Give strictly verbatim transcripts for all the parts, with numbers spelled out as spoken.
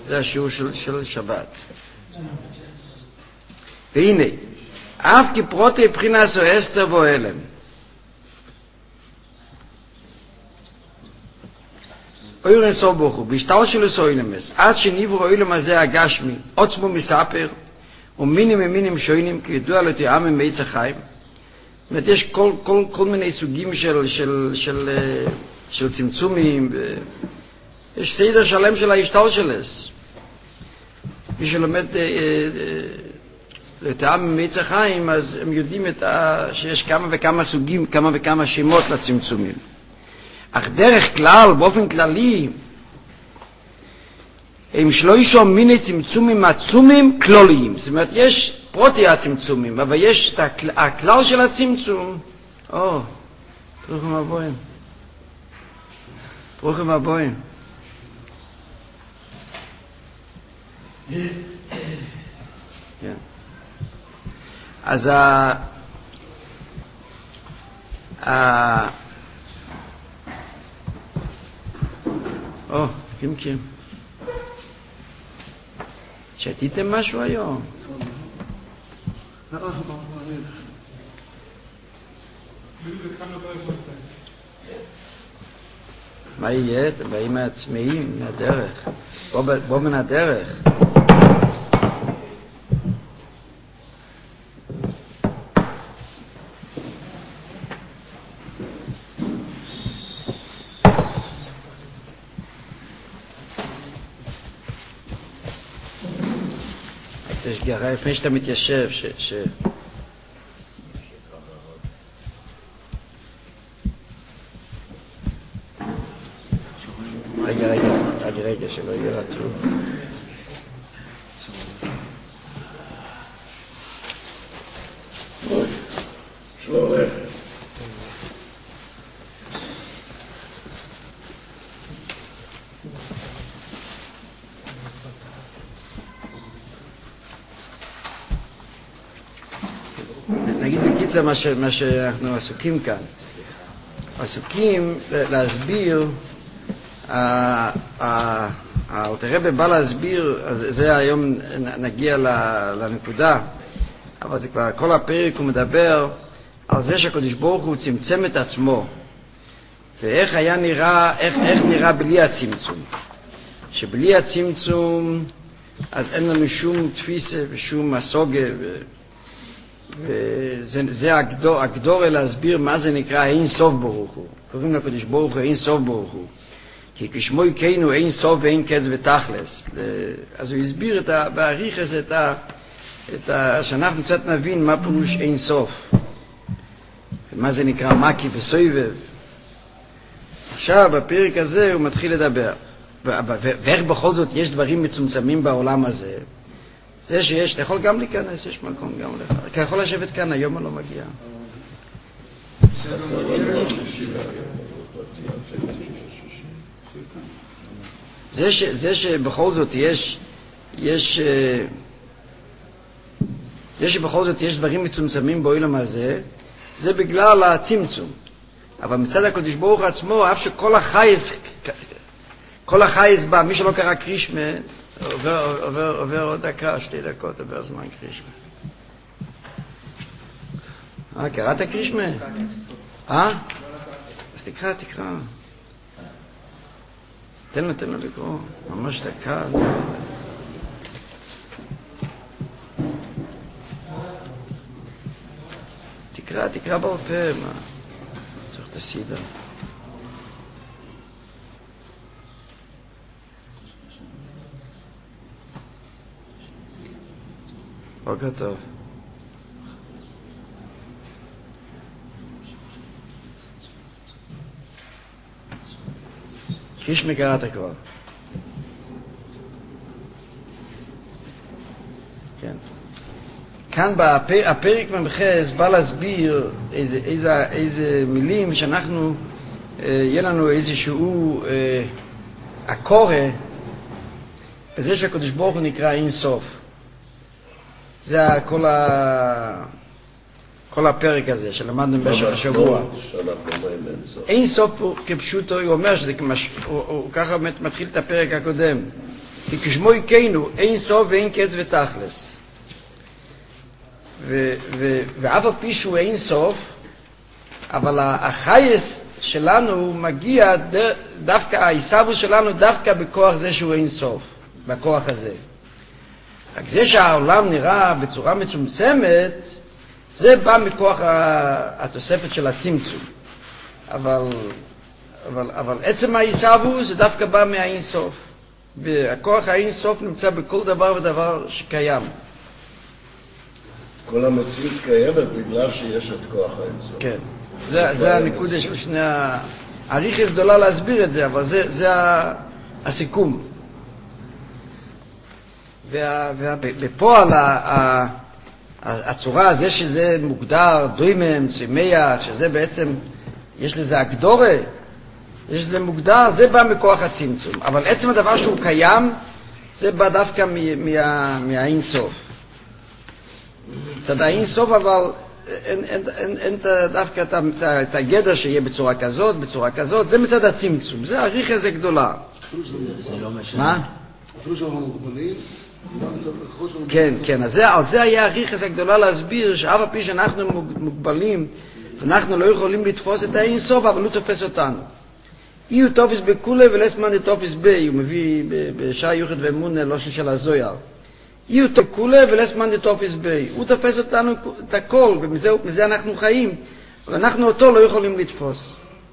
זה השיעור של, של שבת. והנה, אף כפרוטי מבחינת או אסתר ואוהלם. אויר אינסוף ברוך הוא, בהשתל שלו סוילמס, עד שניברו אוילם הזה הגשמי, עוצמו מספר, ומינים ומינים שוינים, כי ידוע לו תיאם עם מעץ החיים. זאת אומרת, יש כל, כל, כל מיני סוגים של, של, של, של צמצומים, יש סדר שלם של ההשתל שלס. מי שלומד לתאם עם מעץ החיים, אז הם יודעים את ה, שיש כמה וכמה סוגים, כמה וכמה שמות לצמצומים. אך דרך כלל, באופן כללי, הם שלושה מיני צמצומים עצומים כלוליים. זאת אומרת, יש פרוטי הצמצומים, אבל יש את הכלל, הכלל של הצמצום. או, ברוכים הבאים. ברוכים הבאים. כן. אז ה... ה... או, קים קים. שתיתם משהו היום? מה יהיה? אתם באים מהצמאים, מהדרך. בוא מן הדרך. תשגרה, לפני שאתה מתיישב, ש... ש... רגע, רגע, רגע, רגע, שלא יהיה רצוף. שלא הולך. נגיד בקיצר מה, ש, מה שאנחנו עסוקים כאן. עסוקים להסביר, הרבי בא להסביר, זה היום נגיע לנקודה, אבל זה כבר כל הפרק הוא מדבר על זה שהקדוש ברוך הוא צמצם את עצמו, ואיך היה נראה, איך, איך נראה בלי הצמצום. שבלי הצמצום אז אין לנו שום תפיסה ושום מסוגה, ו... וזה זה הגדור, הגדור להסביר מה זה נקרא אין סוף ברוך הוא. קוראים לקדוש ברוך הוא אין סוף ברוך הוא. כי כשמו יקיינו אין סוף ואין קץ ותכלס. אז הוא הסביר את ה, בעריך הזה את ה, את ה, שאנחנו קצת נבין מה פירוש אין סוף. ומה זה נקרא מקי וסויבב. עכשיו בפרק הזה הוא מתחיל לדבר. ואיך בכל זאת יש דברים מצומצמים בעולם הזה. זה שיש, אתה יכול גם להיכנס, יש מקום גם לך. אתה יכול לשבת כאן, היום אני לא מגיע. זה, ש, זה שבכל זאת יש, יש, זה שבכל זאת יש דברים מצומצמים בעולם הזה, זה בגלל הצמצום. אבל מצד הקדוש ברוך עצמו, אף שכל החייס, כל החייס בא, מי שלא קרא קרישמה, עובר, עובר, עובר עוד דקה, שתי דקות, עובר זמן קרישמה. אה, קראת קרישמה? אה? אז תקרא, תקרא. תן לו, תן לו לקרוא. ממש דקה. תקרא, תקרא בעל מה? צריך את הסידה. בוקר טוב. קרישמה קראת כבר. כן. כאן בפרק ממחז בא להסביר איזה, איזה, איזה מילים שאנחנו, אה, יהיה לנו איזשהו אה, הקורא בזה שהקדוש ברוך הוא נקרא אין סוף. זה כל, ה... כל הפרק הזה שלמדנו במשך השבוע. אין סוף כפשוטו, הוא אומר שזה כמש... הוא, הוא ככה מתחיל את הפרק הקודם. כי כשמו יקנו, אין סוף ואין קץ ותכלס. ואף על פי שהוא אין סוף, אבל החייס שלנו מגיע דווקא, ההיסבו שלנו דווקא בכוח זה שהוא אין סוף, בכוח הזה. רק זה שהעולם נראה בצורה מצומצמת, זה בא מכוח התוספת של הצמצום. אבל, אבל, אבל עצם ההיסבו זה דווקא בא מהאין סוף. והכוח האין סוף נמצא בכל דבר ודבר שקיים. כל המציאות קיימת בגלל שיש את כוח האין סוף. כן. זה, זה הנקודה של שני ה... אריכות גדולה להסביר את זה, אבל זה, זה הסיכום. ובפועל הצורה הזה שזה מוגדר דוימם, צמח, שזה בעצם, יש לזה הגדורה, יש לזה מוגדר, זה בא מכוח הצמצום. אבל עצם הדבר שהוא קיים, זה בא דווקא מה, מהאין סוף. צד האין סוף, אבל אין, אין, אין, אין דווקא את, את הגדר שיהיה בצורה כזאת, בצורה כזאת, זה מצד הצמצום, זה אריכות זה גדולה. זה לא משנה. מה? אפילו שאנחנו מוגבלים, זה גם מצד החוש שלנו. כן, כן, אז זה, על זה היה אריכות הגדולה להסביר שאף על פי שאנחנו מוגבלים, ואנחנו לא יכולים לתפוס את האין סוף, אבל הוא תופס אותנו. אי הוא תופס בכולה ולסמן תופס בי, הוא מביא בשעה יוחד ואמונה, לא של הזויר. אי הוא תופס בכולה ולסמן תופס בי, הוא תופס אותנו את הכל, ומזה אנחנו חיים, ואנחנו אותו לא יכולים לתפוס.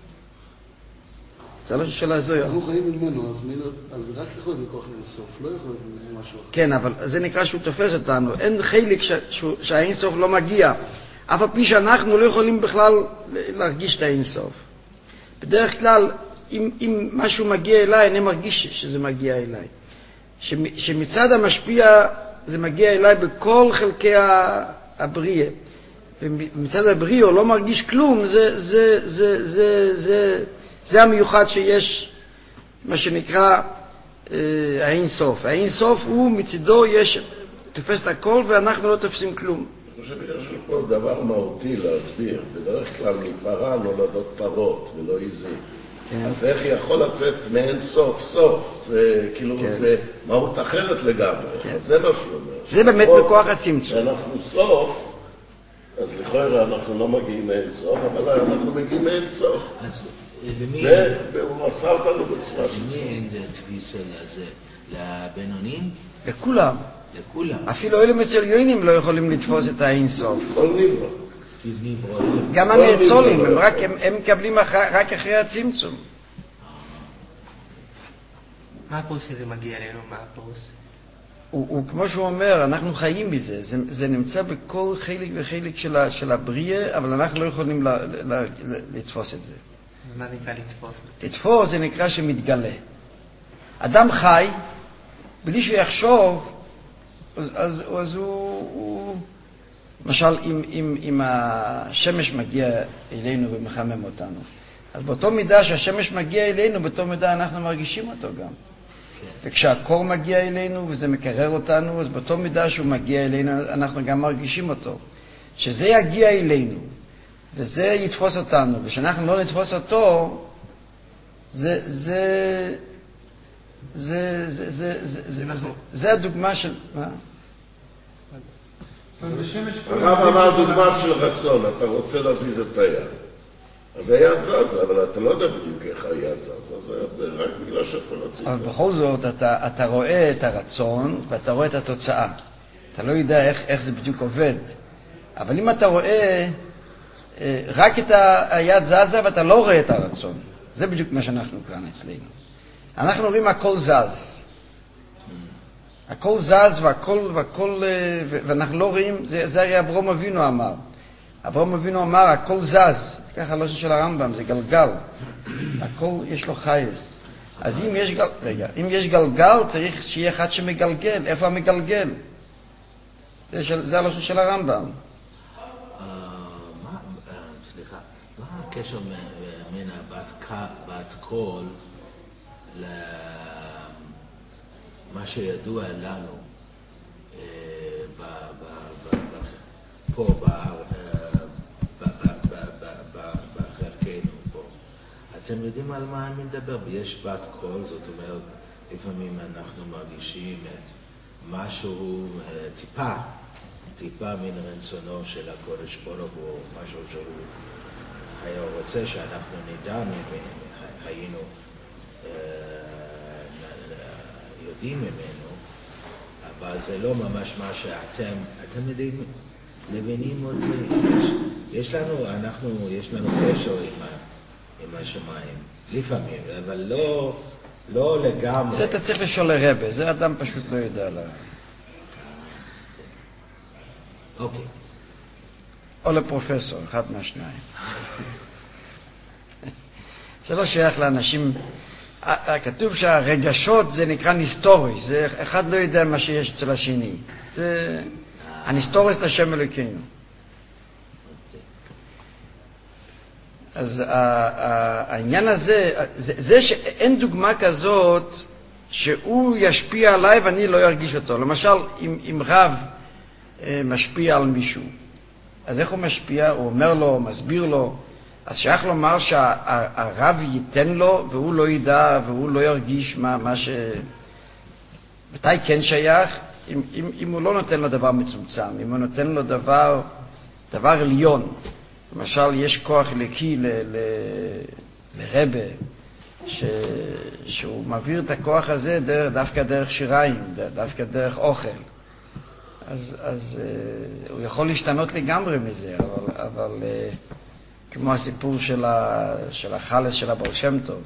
זה לא של הזויר. אנחנו חיים ממנו, אז רק יכול להיות מכוח אין סוף, לא יכול להיות משהו אחר. כן, אבל זה נקרא שהוא תופס אותנו. אין חלק שהאין סוף לא מגיע. אף על פי שאנחנו לא יכולים בכלל להרגיש את האין סוף. בדרך כלל, אם, אם משהו מגיע אליי, אני מרגיש שזה מגיע אליי. שמצד המשפיע זה מגיע אליי בכל חלקי הבריאה. ומצד הבריאה הוא לא מרגיש כלום, זה, זה, זה, זה, זה, זה המיוחד שיש, מה שנקרא אה, האין סוף. האין סוף הוא מצדו יש, תופס את הכל ואנחנו לא תופסים כלום. אני חושב שיש פה דבר מהותי להסביר. בדרך כלל מפרה נולדות פרות ולא עיזים. כן. אז איך יכול לצאת מאין סוף סוף? זה כאילו, כן. זה מהות אחרת לגמרי. כן. אז זה מה שהוא אומר. זה באמת בכוח הצמצום. כשאנחנו סוף, אז לכאורה אנחנו לא מגיעים מאין סוף, אבל אנחנו מגיעים מאין סוף. אז למי... והוא מסר אותנו בצורה של למי אין תפיסה לזה? לבינונים? לכולם. לכולם. אפילו אלה מסליונים לא יכולים לתפוס את האין סוף. כל נברא. גם הנאצולים, הם רק, הם, הם מקבלים אח, רק אחרי הצמצום. מה הפרוס שזה מגיע אלינו? מה הפרוס? הוא, הוא, כמו שהוא אומר, אנחנו חיים בזה. זה, זה נמצא בכל חלק וחלק של, ה, של הבריאה, אבל אנחנו לא יכולים ל, ל, ל, לתפוס את זה. מה נקרא לתפוס? לתפוס זה נקרא שמתגלה. אדם חי, בלי שהוא יחשוב, אז, אז, אז הוא... הוא למשל, אם, אם, אם השמש מגיע אלינו ומחמם אותנו, אז באותו מידה שהשמש מגיע אלינו, באותו מידה אנחנו מרגישים אותו גם. וכשהקור מגיע אלינו וזה מקרר אותנו, אז באותו מידה שהוא מגיע אלינו, אנחנו גם מרגישים אותו. שזה יגיע אלינו, וזה יתפוס אותנו, ושאנחנו לא נתפוס אותו, זה, זה, זה, זה, זה, זה, זה, זה, זה הדוגמה של... מה? הרב אמר דוגמה של רצון, אתה רוצה להזיז את היד. אז היד זזה, אבל אתה לא יודע בדיוק איך היד זזה, זה רק בגלל שאתה רצית. אבל בכל זאת, אתה, אתה רואה את הרצון ואתה רואה את התוצאה. אתה לא יודע איך, איך זה בדיוק עובד. אבל אם אתה רואה רק את היד זזה ואתה לא רואה את הרצון, זה בדיוק מה שאנחנו כאן אצלנו. אנחנו רואים הכל זז. הכל זז והכל, והכל, ואנחנו לא רואים, זה, זה הרי אברהם אבינו אמר. אברהם אבינו אמר, הכל זז. ככה הלושן של הרמב"ם, זה גלגל. הכל יש לו חייס. אז אם יש, גל, רגע, אם יש גלגל, צריך שיהיה אחד שמגלגל. איפה המגלגל? זה, של, זה הלושן של הרמב"ם. סליחה, מה הקשר מן הבת קול ל... מה שידוע לנו פה בחלקנו פה. אתם יודעים על מה אני מדבר? יש בת קול, זאת אומרת, לפעמים אנחנו מרגישים את משהו טיפה, טיפה מן רצונו של הקודש ברוך הוא, משהו שהוא היה רוצה שאנחנו נדע, היינו יודעים ממנו, אבל זה לא ממש מה שאתם, אתם יודעים, מבינים אותי, יש, יש לנו, אנחנו, יש לנו קשר עם, עם השמיים, לפעמים, אבל לא, לא לגמרי. זה אתה צריך לשאול לרבה, זה אדם פשוט לא יודע לה. אוקיי. או לפרופסור, אחד מהשניים. זה לא שייך לאנשים, כתוב שהרגשות זה נקרא ניסטוריס, זה אחד לא יודע מה שיש אצל השני. זה הניסטוריס לשם אלוקינו. אז העניין הזה, זה שאין דוגמה כזאת שהוא ישפיע עליי ואני לא ארגיש אותו. למשל, אם רב משפיע על מישהו, אז איך הוא משפיע? הוא אומר לו, הוא מסביר לו, אז שייך לומר שהרב ייתן לו והוא לא ידע והוא לא ירגיש מה, מה ש... מתי כן שייך? אם, אם, אם הוא לא נותן לו דבר מצומצם, אם הוא נותן לו דבר, דבר עליון. למשל, יש כוח אלוקי ל, ל, לרבה, ש, שהוא מעביר את הכוח הזה דרך, דווקא דרך שיריים, דווקא דרך אוכל. אז, אז הוא יכול להשתנות לגמרי מזה, אבל, אבל כמו הסיפור של, ה, של החלס של הבעל שם טוב.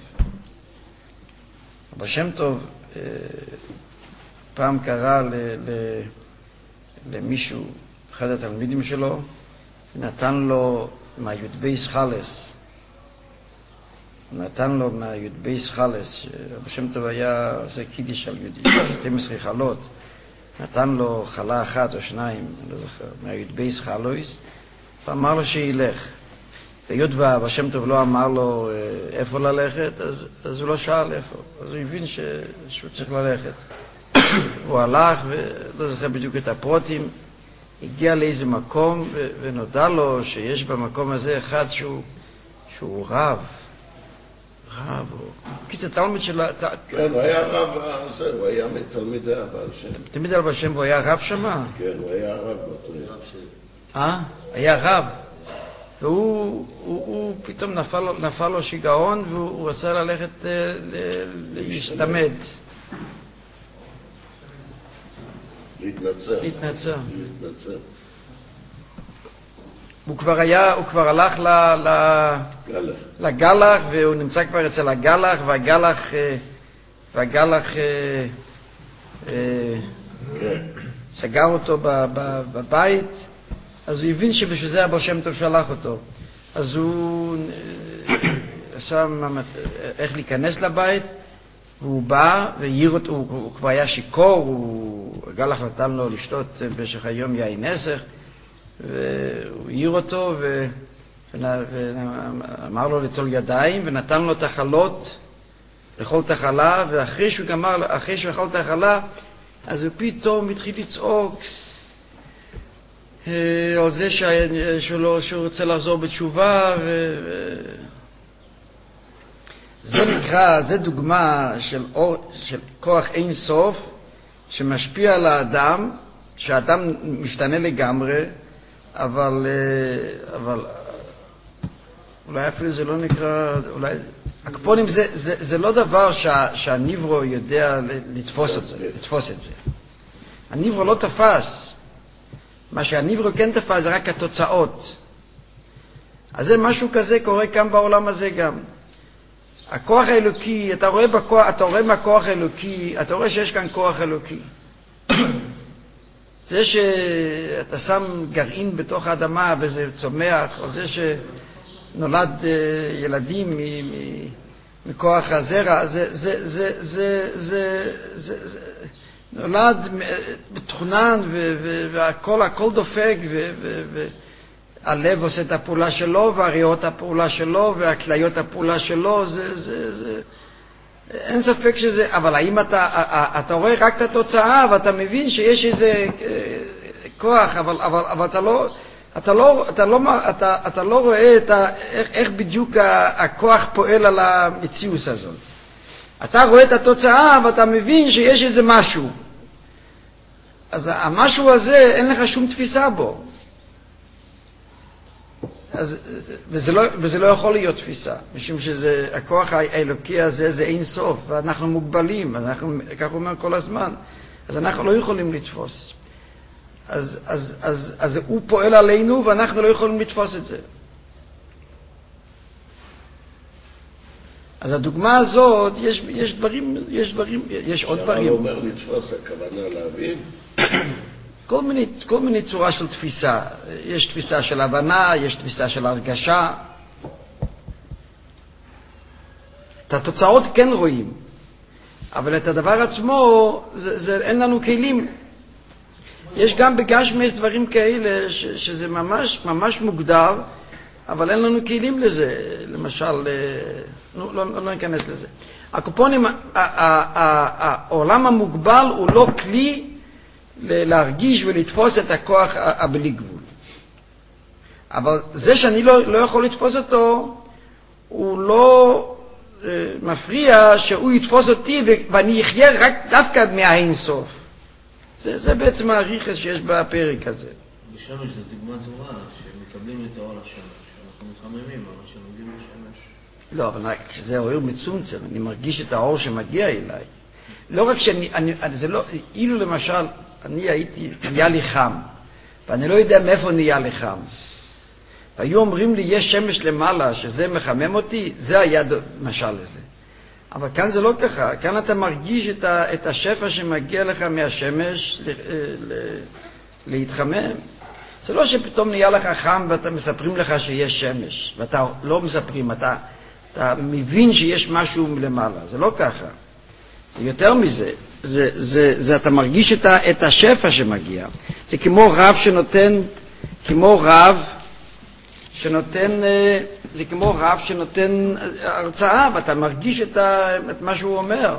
הבעל שם טוב פעם קרא ל, ל, למישהו, אחד התלמידים שלו, נתן לו מהי"בייס חלס. נתן לו מהי"בייס חלס, הבעל שם טוב היה עושה קידיש על שתים עשרה חלות. נתן לו חלה אחת או שניים, לא זוכר, מהי"בייס חלויס, ואמר לו שילך. והיות והבעל שם טוב לא אמר לו איפה ללכת, אז, אז הוא לא שאל איפה. אז הוא הבין ש, שהוא צריך ללכת. הוא הלך, ולא זוכר בדיוק את הפרוטים, הגיע לאיזה מקום, ו, ונודע לו שיש במקום הזה אחד שהוא, שהוא רב. רב, הוא... קיצר, תלמיד של... כן, הוא היה רב הזה, הוא היה מתלמידי הבעל שם. תלמיד הבעל שם, והוא היה רב שמה? כן, הוא היה רב באותו יום. אה? היה רב. והוא הוא, הוא פתאום נפל, נפל לו שיגעון, והוא רצה ללכת להשתמד. להתנצר. להתנצר. להתנצר. הוא כבר היה, הוא כבר הלך ל, ל, גלח. לגלח, והוא נמצא כבר אצל הגלח, והגלח, והגלח כן. סגר אותו ב, ב, בבית, אז הוא הבין שבשביל זה הבעל שם טוב שלח אותו. אז הוא עשה איך להיכנס לבית, והוא בא והעיר אותו, הוא, הוא כבר היה שיקור, הוא, הגלח נתן לו לשתות במשך היום יין נסך, והוא העיר אותו ו... ואמר לו לטול ידיים, ונתן לו את החלות, לאכול את החלה, ואחרי שהוא גמר, אחרי שהוא אכל את החלה, אז הוא פתאום התחיל לצעוק על זה שהוא, שהוא רוצה לחזור בתשובה, ו... זה נקרא, זה דוגמה של, אור, של כוח אין סוף, שמשפיע על האדם, שהאדם משתנה לגמרי, אבל, אבל אולי אפילו זה לא נקרא, אולי, הקפונים זה, זה, זה לא דבר שה, שהניברו יודע לתפוס את זה, לתפוס את זה. הניברו לא תפס. מה שהניברו כן תפס זה רק התוצאות. אז זה משהו כזה קורה כאן בעולם הזה גם. הכוח האלוקי, אתה רואה בכוח, אתה רואה מהכוח האלוקי, אתה רואה שיש כאן כוח אלוקי. זה שאתה שם גרעין בתוך האדמה וזה צומח, או זה שנולד ילדים מכוח הזרע, זה, זה, זה, זה, זה, זה, זה נולד בתכונן והכל, הכל דופק והלב עושה את הפעולה שלו והריאות הפעולה שלו והכליות הפעולה שלו, זה, זה, זה, אין ספק שזה, אבל האם אתה, אתה רואה רק את התוצאה ואתה מבין שיש איזה כוח, אבל, אבל, אבל אתה לא, אתה לא, אתה לא, אתה, אתה לא רואה את ה, איך, איך בדיוק הכוח פועל על המציאות הזאת. אתה רואה את התוצאה ואתה מבין שיש איזה משהו. אז המשהו הזה, אין לך שום תפיסה בו. אז, וזה, לא, וזה לא יכול להיות תפיסה, משום שזה, הכוח האלוקי הזה זה אין סוף, ואנחנו מוגבלים, אנחנו, כך אומר כל הזמן, אז אנחנו לא יכולים לתפוס. אז, אז, אז, אז הוא פועל עלינו ואנחנו לא יכולים לתפוס את זה. אז הדוגמה הזאת, יש, יש דברים, יש דברים, יש עוד דברים. כשהרב אומר לתפוס, הכוונה להבין? כל מיני, כל מיני צורה של תפיסה. יש תפיסה של הבנה, יש תפיסה של הרגשה. את התוצאות כן רואים, אבל את הדבר עצמו, זה, זה, אין לנו כלים. יש גם בגשמי דברים כאלה ש, שזה ממש, ממש מוגדר, אבל אין לנו כלים לזה. למשל, לא, לא, לא ניכנס לזה. הקופונים, העולם המוגבל הוא לא כלי להרגיש ולתפוס את הכוח הבלי גבול. אבל זה שאני לא, לא יכול לתפוס אותו, הוא לא אה, מפריע שהוא יתפוס אותי ואני אחיה רק דווקא מהאינסוף. זה, זה בעצם העריכס שיש בפרק הזה. בשמש זה דוגמה טובה, שמקבלים את האור השמש, שאנחנו מתחממים, אבל שמגיעים לשמש. לא, אבל כשזה אור מצומצם, אני מרגיש את האור שמגיע אליי. לא רק שאני, אני, זה לא, אילו למשל, אני הייתי, נהיה לי חם, ואני לא יודע מאיפה נהיה לי חם. והיו אומרים לי, יש שמש למעלה, שזה מחמם אותי, זה היה משל לזה. אבל כאן זה לא ככה, כאן אתה מרגיש את, ה, את השפע שמגיע לך מהשמש ל, ל, להתחמם. זה לא שפתאום נהיה לך חם ואתה מספרים לך שיש שמש, ואתה לא מספרים, אתה, אתה מבין שיש משהו למעלה, זה לא ככה. זה יותר מזה, זה, זה, זה אתה מרגיש את, ה, את השפע שמגיע. זה כמו רב שנותן, כמו רב שנותן, זה כמו רב שנותן הרצאה, ואתה מרגיש את, ה, את מה שהוא אומר.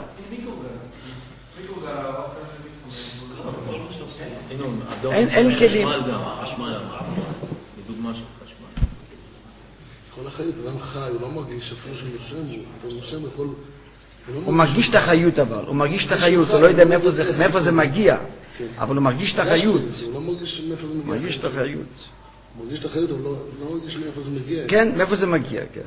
אין, אין כלים. חשמל, בדוגמה של חשמל. כל החיות, אדם חי, הוא לא מרגיש אפילו שהוא נושם, הוא נושם יכול... הוא מרגיש את החיות אבל, הוא מרגיש את החיות, הוא לא יודע מאיפה זה מגיע, אבל הוא מרגיש את החיות. הוא לא מרגיש מאיפה זה מגיע. הוא מרגיש את החיות. הוא מרגיש את החיות, אבל לא מרגיש מאיפה זה מגיע. כן, מאיפה זה מגיע, כן.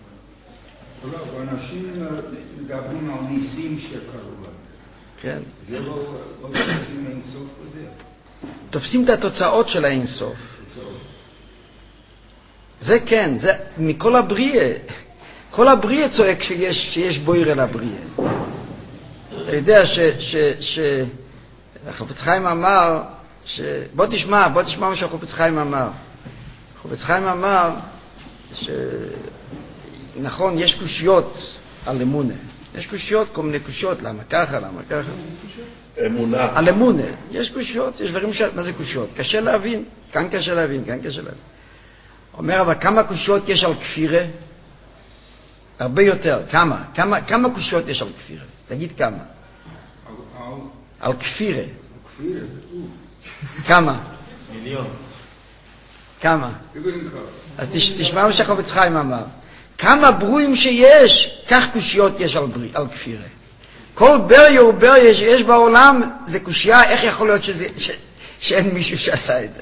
אנשים מדברים על ניסים שקרו. כן. זה לא תופסים אינסוף בזה? תופסים את התוצאות של האינסוף. זה כן, זה מכל הבריאה. כל הבריאה צועק שיש, שיש בויר אל הבריאה. אתה יודע ש, ש, ש, החפץ חיים אמר, ש, בוא תשמע, בוא תשמע מה שהחפץ חיים אמר. החפץ חיים אמר, שנכון, יש קושיות על אמונה. יש קושיות, כל מיני קושיות, למה ככה, למה ככה. אמונה. על אמונה. יש קושיות, יש דברים ש... מה זה קושיות? קשה להבין, כאן קשה להבין, כאן קשה להבין. אומר, אבל כמה קושיות יש על כפירה? הרבה יותר. כמה? כמה, כמה קושיות יש על כפירה? תגיד כמה. על כפירה. כמה? מיליון. כמה? אז תש, תשמע מה שהחפץ חיים אמר. כמה ברואים שיש, כך קושיות יש על, בריא, על כפירה. כל בריה ובריה שיש בעולם זה קושייה, איך יכול להיות שזה, ש, שאין מישהו שעשה את זה?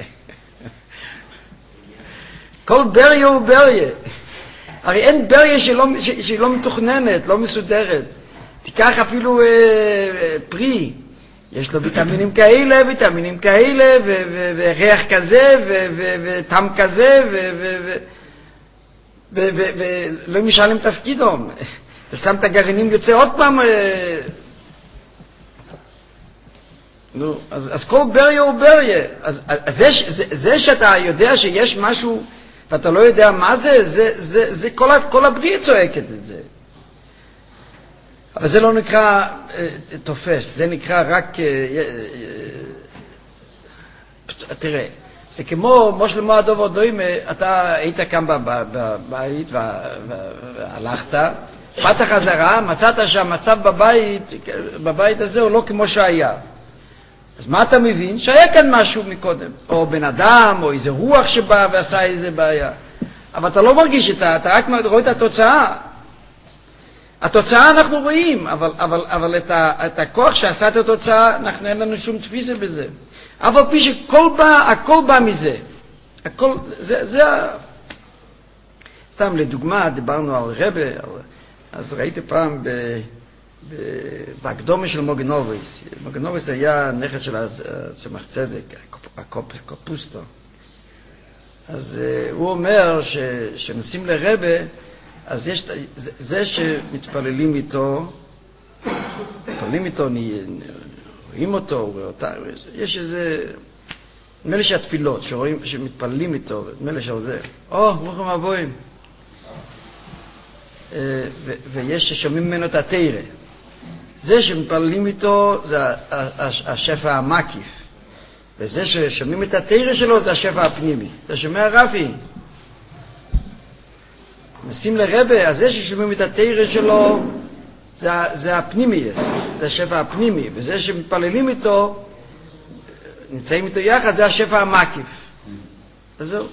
כל בריה ובריה. הרי אין בריה שלא, שהיא לא מתוכננת, לא מסודרת. תיקח אפילו אה, אה, פרי, יש לו ויטמינים כאלה, ויטמינים כאלה, וריח כזה, וטעם כזה, ולא משלם תפקידו. אתה שם את הגרעינים, יוצא עוד פעם. נו, אז, אז כל בריה הוא בריה. אז, אז זה, זה, זה שאתה יודע שיש משהו, ואתה לא יודע מה זה, זה, זה, זה כל, כל הבריאה צועקת את זה. אבל זה לא נקרא אה, תופס, זה נקרא רק... אה, אה, אה, תראה, זה כמו מושל מועדוב עוד לא אם אתה היית כאן בבית והלכת, באת חזרה, מצאת שהמצב בבית, בבית הזה הוא לא כמו שהיה. אז מה אתה מבין? שהיה כאן משהו מקודם, או בן אדם, או איזה רוח שבא ועשה איזה בעיה. אבל אתה לא מרגיש את זה, אתה רק רואה את התוצאה. התוצאה אנחנו רואים, אבל, אבל, אבל את, ה, את הכוח שעשה את התוצאה, אנחנו אין לנו שום תפיסה בזה. אבל פי שכל בא, הכל בא מזה. הכל, זה, זה ה... סתם לדוגמה, דיברנו על רבי, על, אז ראיתי פעם ב, ב, בהקדומה של מוגנוביס. מוגנוביס היה נכד של צמח צדק, הקופוסטו. אז uh, הוא אומר ש, שנוסעים לרבי, אז יש, זה, זה שמתפללים איתו, מתפללים איתו, רואים אותו, רואים אותה, יש איזה, נדמה לי שהתפילות, שרואים, שמתפללים איתו, נדמה לי שעל זה, או, ברוכים הבאים. ויש ששומעים ממנו את התורה. זה שמתפללים איתו זה השפע המקיף. וזה ששומעים את התורה שלו זה השפע הפנימי. אתה שומע רפי? נשים לרבי, אז זה ששומעים את התורה שלו זה, זה הפנימייס, זה השפע הפנימי. וזה שמתפללים איתו, נמצאים איתו יחד, זה השפע המקיף. אז זהו.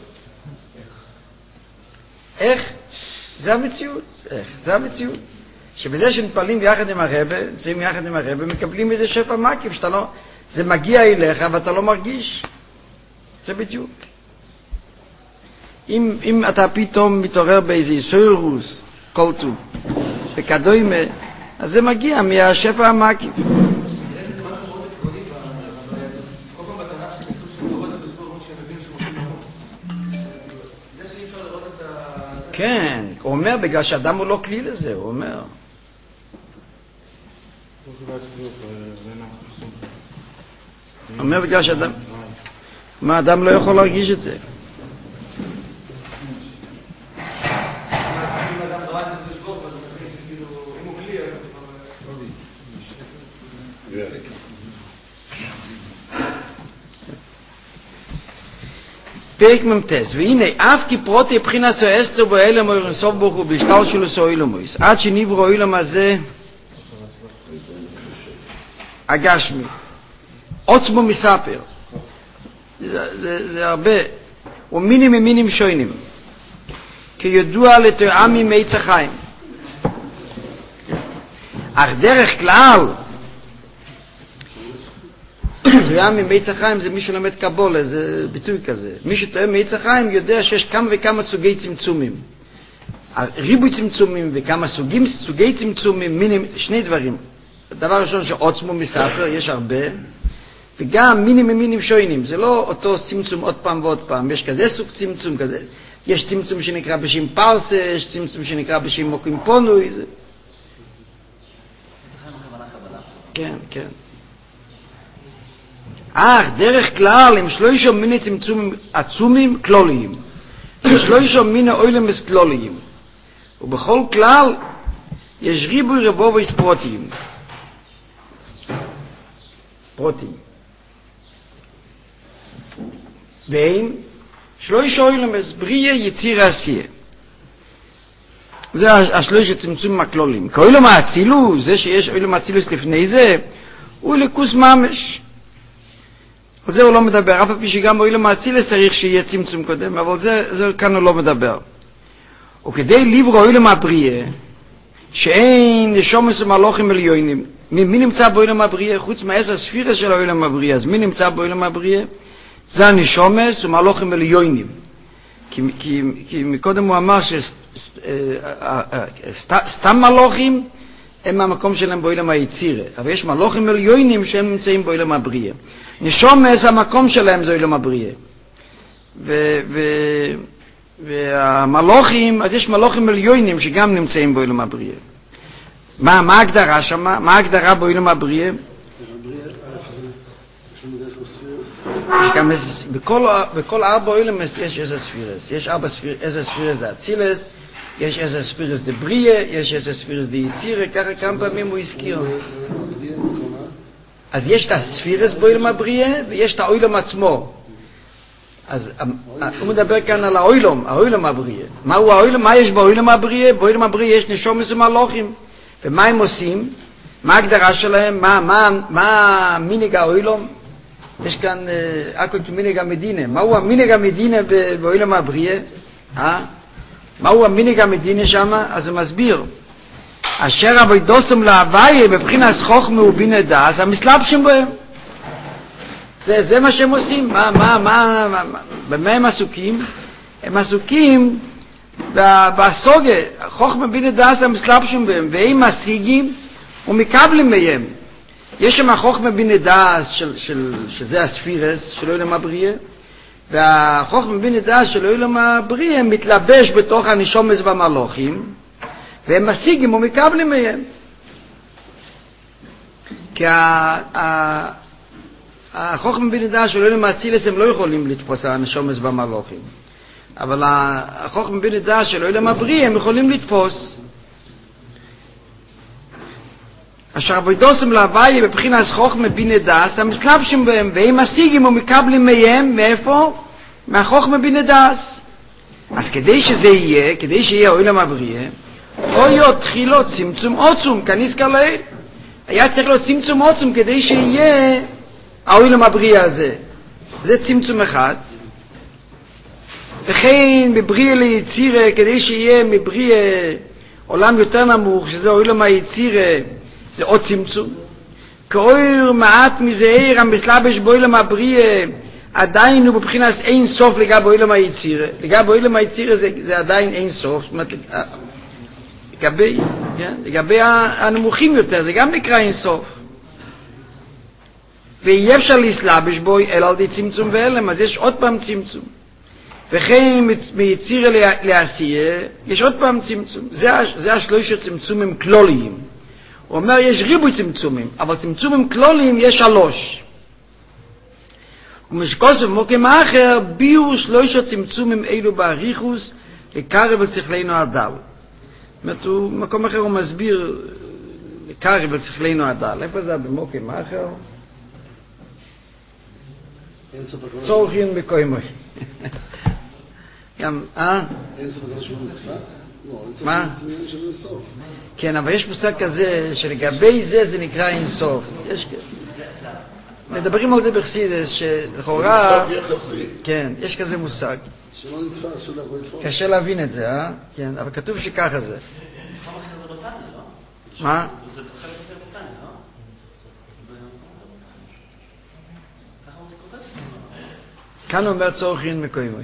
איך? זה המציאות. איך? זה המציאות. שבזה שמתפללים יחד עם הרבי, נמצאים יחד עם הרבי, מקבלים איזה שפע מקיף, שאתה לא, זה מגיע אליך ואתה לא מרגיש. זה בדיוק. אם, אם אתה פתאום מתעורר באיזה יסוירוס, כל טוב, וכדומה, אז זה מגיע מהשפע המקיף. כן, הוא אומר, בגלל שאדם הוא לא כלי לזה, הוא אומר. הוא אומר בגלל שאדם, מה, אדם לא יכול להרגיש את זה. פרק ממתס, והנה, אף כי פרוטי בחינה סועסתו בו אלה מוירן סוף ברוך הוא בשטל שלו סועילו מויס, עד שנברו אילם הזה הגשמי, עוצמו מספר, זה, זה, זה הרבה, ומינים ומינים שוינים, כידוע לתואמים מעץ החיים, אך דרך כלל, תואמים מעץ החיים זה מי שלומד קבולה, זה ביטוי כזה. מי שתואם מעץ החיים יודע שיש כמה וכמה סוגי צמצומים. ריבוי צמצומים וכמה סוגים, סוגי צמצומים, מינים, שני דברים. הדבר ראשון שעוצמו מספר, יש הרבה, וגם מינים ומינים שוינים. זה לא אותו צמצום עוד פעם ועוד פעם. יש כזה סוג צמצום כזה. יש צמצום שנקרא בשם פרסה, יש צמצום שנקרא בשם מוקים פונוי. זה... כן, כן. אך דרך כלל הם שלושה מיני צמצומים עצומים כלוליים, ושלושה מיני אוילמס כלוליים, ובכל כלל יש ריבוי רבובויס פרוטיים. פרוטיים. והם שלושה אוילמס בריא יציר עשייה. זה השלושה צמצומים הכלוליים. כי אוילם האצילוס, זה שיש אוילם האצילוס לפני זה, הוא לקוס ממש. על זה הוא לא מדבר, אף על פי שגם באוילם האצילוס צריך שיהיה צמצום קודם, אבל זה, זה כאן הוא לא מדבר. וכדי לברוא אוילם הבריאה, שאין נשומס ומלוכים עליונים, מי נמצא באוילם הבריאה? חוץ מהעשר ספירס של האוילם הבריאה, אז מי נמצא באוילם הבריאה? זה הנשומס ומלוכים עליונים. כי, כי, כי מקודם הוא אמר שסתם מלוכים הם מהמקום שלהם באוילם היצירה, אבל יש מלוכים עליונים שהם נמצאים באוילם הבריאה. נשומס, המקום שלהם זה אוילם הבריאה. ו, ו, והמלוכים, אז יש מלוכים עליונים שגם נמצאים באוילם הבריאה. מה, מה ההגדרה שם? מה ההגדרה באוילם הבריאה? יש גם איזה, בכל, בכל ארבע אוילם יש איזה ספירס. יש ארבע ספירס, איזה ספירס דה אצילס, יש איזה ספירס דה בריאה, יש איזה ספירס דה יצירה, ככה כמה פעמים הוא הזכיר. אז יש את הספירס באוילם הבריאה, ויש את האוילם עצמו. אז הוא מדבר כאן על האוילם, האוילם הבריאה. מהו האוילם? מה יש באוילם הבריאה? באוילם הבריאה יש נשומס ומלוכים. ומה הם עושים? מה ההגדרה שלהם? מה, מה, מה מינג האוילם? יש כאן אקו כמינג המדינה. מהו המינג המדינה באוילם הבריאה? אה? מהו המינג המדינה שם? אז הוא מסביר. אשר עבודוסם להוויה בבחינת חוכמה ובינה דעת המסלבשים בהם. זה, זה מה שהם עושים. מה, מה, מה, מה, במה הם עסוקים? הם עסוקים בסוגה, חוכמה בינה דעת המסלבשים בהם, והם משיגים ומקבלים מהם. יש שם חוכמה בינה דעת של, של, שזה הספירס, של עולם הבריאה, והחוכמה בינה דעת של עולם הבריאה מתלבש בתוך הנשומות והמלוכים, והם משיגים ומקבלים מהם. כי החוכמה בינה דעת של עולם האצילס הם לא יכולים לתפוס הנשומות והמלוכים, אבל החוכמה בינה דעת של עולם הבריאה הם יכולים לתפוס. אשר עבודוסם להוויה בבחינת חוכמה בינה דעת המסלבשים בהם, והם משיגים ומקבלים מהם. מאיפה? מהחוכמה בינה דעת. אז כדי שזה יהיה, כדי שיהיה עולם הבריאה, או יהיה תחילו צמצום עוצום כנזכר לעיל. היה צריך להיות צמצום עוצום כדי שיהיה העולם הבריאה הזה. זה צמצום אחד. וכן בבריאה ליצירה, כדי שיהיה מבריאה עולם יותר נמוך, שזה עולם היצירה, זה עוד צמצום. כאויר מעט מזעיר המסלבש בעולם הבריאה, עדיין הוא בבחינת אין סוף לגבי עולם היצירה. לגבי עולם היצירה זה, זה עדיין אין סוף. זאת אומרת, לגבי, כן? לגבי הנמוכים יותר, זה גם נקרא אין סוף. ואי אפשר להסלבש בו אלא על די צמצום ואלם, אז יש עוד פעם צמצום. וכן מיצירה לעשייה, יש עוד פעם צמצום. זה, זה השלושה צמצומים כלוליים. הוא אומר, יש ריבוי צמצומים, אבל צמצומים כלוליים יש שלוש. ומשקוסף מוקם אחר, ביור שלושה צמצומים אלו בעריכוס, לקרב על שכלנו הדל. זאת אומרת, הוא, מקום אחר הוא מסביר, לקרב על שכלנו הדל. איפה זה במוקם אחר? צורכין בקוימוי. גם, אה? אין סוף הגלל שהוא מצפס? לא, אין סוף מה? של אינסוף. כן, אבל יש מושג כזה, שלגבי זה זה נקרא אינסוף. יש כזה. מדברים על זה בחסידס, שלכאורה... אינסוף יחסי. כן, יש כזה מושג. שלא נתפס, שלא יכול לתפוס. קשה להבין את זה, אה? כן, אבל כתוב שככה זה. מה? זה חלק יותר בוטני, לא? ככה הוא כותב? כאן הוא אומר צורכין מקוימוי.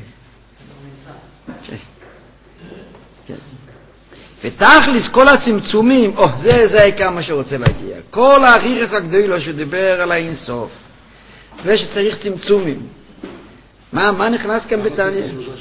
ותכלס כל הצמצומים, או, זה, זה העיקר מה שרוצה להגיע. כל האריכס הגדולו שדיבר על האינסוף, זה שצריך צמצומים. מה, מה נכנס כאן בתניא?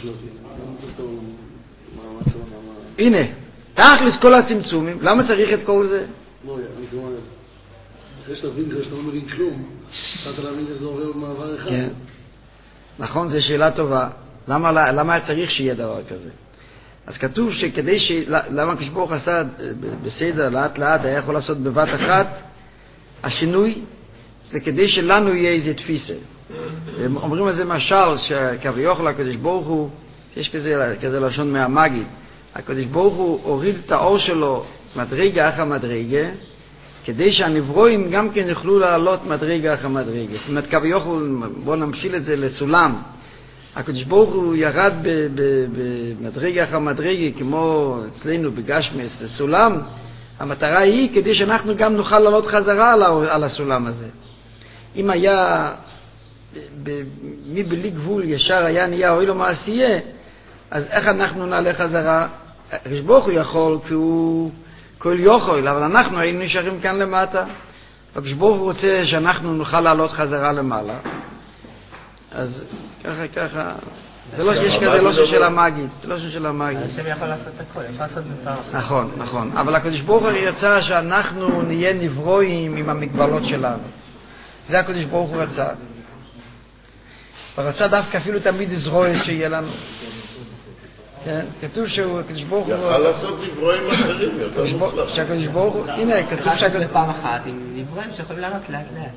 הנה, תכלס כל הצמצומים, למה צריך את כל זה? לא, אני כלומר, אחרי שאתה מבין, שאתה לא מבין כלום, אתה להבין שזה עובר במעבר אחד. כן. נכון, זו שאלה טובה. למה, למה היה צריך שיהיה דבר כזה? אז כתוב שכדי ש... למה כשברוך עשה בסדר, לאט לאט, היה יכול לעשות בבת אחת, השינוי זה כדי שלנו יהיה איזה תפיסה. הם אומרים על זה משל, שכביכול הקדוש ברוך הוא, יש כזה, כזה לשון מהמגיד, הקדוש ברוך הוא הוריד את האור שלו מדרגה אחר מדרגה, כדי שהנברואים גם כן יוכלו לעלות מדרגה אחר מדרגה. זאת אומרת, כביכול, בואו נמשיל את זה לסולם. הקדוש ברוך הוא ירד במדרגה אחר מדרגה, כמו אצלנו בגשמס, סולם. המטרה היא כדי שאנחנו גם נוכל לעלות חזרה על הסולם הזה. אם היה, מי בלי גבול ישר היה נהיה אוי לו מעשייה, אז איך אנחנו נעלה חזרה? הקדוש ברוך הוא יכול כי הוא כל יכול, אבל אנחנו היינו נשארים כאן למטה. הקדוש ברוך הוא רוצה שאנחנו נוכל לעלות חזרה למעלה. אז ככה, ככה, זה לא שיש כזה לושן של המגיד, לושן של המגיד. השם יכול לעשות הכל, יכול לעשות בפעם אחת. נכון, נכון. אבל הקדוש ברוך הוא רצה שאנחנו נהיה נברואים עם המגבלות שלנו. זה הקדוש ברוך הוא רצה. ורצה דווקא אפילו תמיד זרועס שיהיה לנו. כן, כתוב שהקדוש ברוך הוא... יכל לעשות נברואים אחרים יותר מוצלח. שהקדוש ברוך הוא... הנה, כתוב רק שהקדוש... בפעם אחת עם נברואים שיכולים לעלות לאט לאט.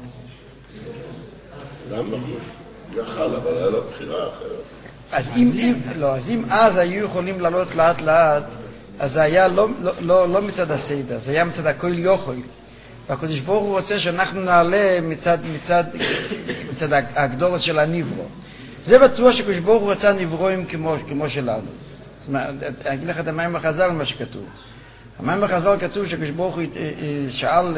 גם נכון. יכל, אבל היה לו בחירה אחרת. אז אם, אם, לא, אז אם אז היו יכולים לעלות לאט לאט, אז זה היה לא, לא, לא, לא מצד הסדר, זה היה מצד הכל יוכל. והקדוש ברוך הוא רוצה שאנחנו נעלה מצד, מצד, מצד הגדורת של הנברו. זה בטוח שקדוש ברוך הוא רצה נברואים כמו, כמו שלנו. זאת אומרת, אני אגיד לך את המים החז"ל מה שכתוב. המים בחז"ל כתוב שהקדוש ברוך הוא שאל,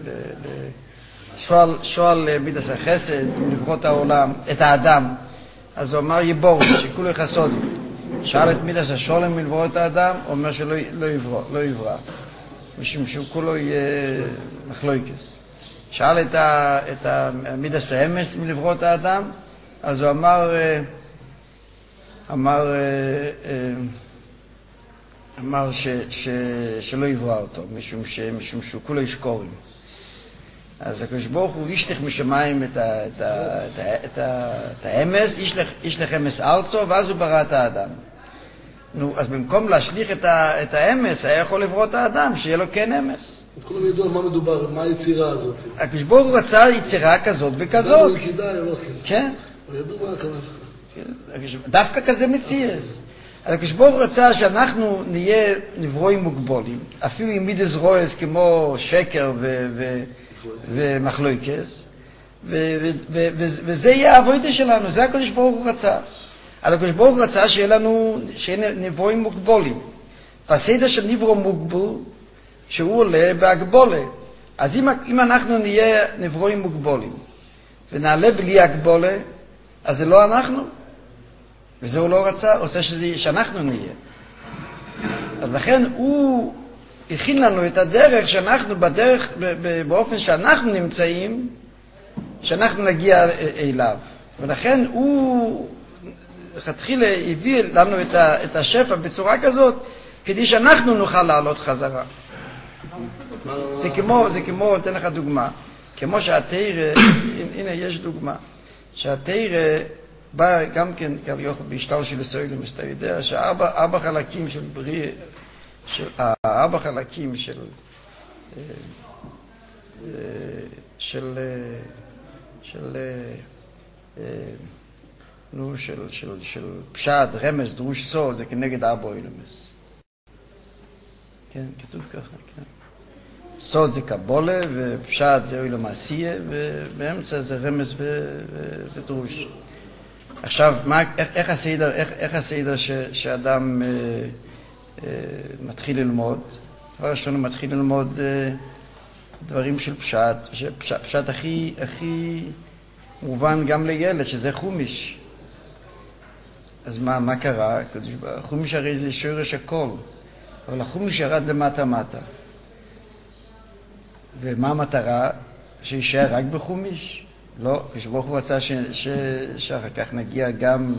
שואל, שואל מידס החסד לברוא את העולם, את האדם. אז הוא אמר יבור, שכולו יחסודים. שאל את מידס השולם לברוא את האדם, הוא אומר שלא לא יברוא, לא יברא. משום שהוא כולו יהיה מחלוקס. שאל את, ה, את המידס האמס מלברוא את האדם, אז הוא אמר, אמר, אמר ש, ש, שלא יברא אותו, משום, ש, משום שהוא כולו ישקורים. אז הקדוש ברוך הוא ישלח משמיים את, ה, את, ה, את, ה, את, ה, את האמס, ישלח, ישלח אמס ארצו, ואז הוא ברא את האדם. נו, אז במקום להשליך את, ה, את האמס, היה יכול לברוא את האדם, שיהיה לו כן אמס. כולם ידעו על מה מדובר, מה היצירה הזאת. הקדוש ברוך הוא רצה יצירה כזאת וכזאת. זה כדאי או לא כן? כן. אבל ידעו מה הכוונה. דווקא כזה מציאס. הקדוש ברוך הוא רצה שאנחנו נהיה נברואים מוגבולים, אפילו עם מידס רויס כמו שקר ו... ו ומחלוקס, וזה יהיה העבודה שלנו, זה הקדוש ברוך הוא רצה. אז הקדוש ברוך הוא רצה שיהיה לנו, שיהיה נברואים מוגבולים. והסדר של נברוא מוגבל, שהוא עולה בהגבולה. אז אם, אם אנחנו נהיה נברואים מוגבולים, ונעלה בלי הגבולה, אז זה לא אנחנו. וזה הוא לא רצה, רוצה שזה, שאנחנו נהיה. אז לכן הוא הכין לנו את הדרך שאנחנו בדרך, באופן שאנחנו נמצאים, שאנחנו נגיע אליו. ולכן הוא התחיל הביא לנו את, ה, את השפע בצורה כזאת, כדי שאנחנו נוכל לעלות חזרה. זה כמו, זה כמו, אתן לך דוגמה, כמו שהתורה, הנה יש דוגמה, שהתורה בא גם כן, כביכול בהשתל של סוילם, אז אתה יודע שארבע ארבע חלקים של בריא, של ארבע חלקים של של של נו של של של פשט, רמז, דרוש סוד, זה כנגד ארבע אילמס. כן, כתוב ככה, כן. סוד זה קבולה ופשט זה אילם עשייה, ובאמצע זה רמז ודרוש. עכשיו, מה, איך, איך הסדר, איך, איך הסדר ש, שאדם אה, אה, מתחיל ללמוד? דבר ראשון, הוא מתחיל ללמוד אה, דברים של פשט, שפשט, פשט הכי, הכי מובן גם לילד, שזה חומיש. אז מה, מה קרה? חומיש הרי זה שורש הכל, אבל החומיש ירד למטה-מטה. ומה המטרה? שישאר רק בחומיש? לא, כשברוך הוא רצה ש, ש, שאחר כך נגיע גם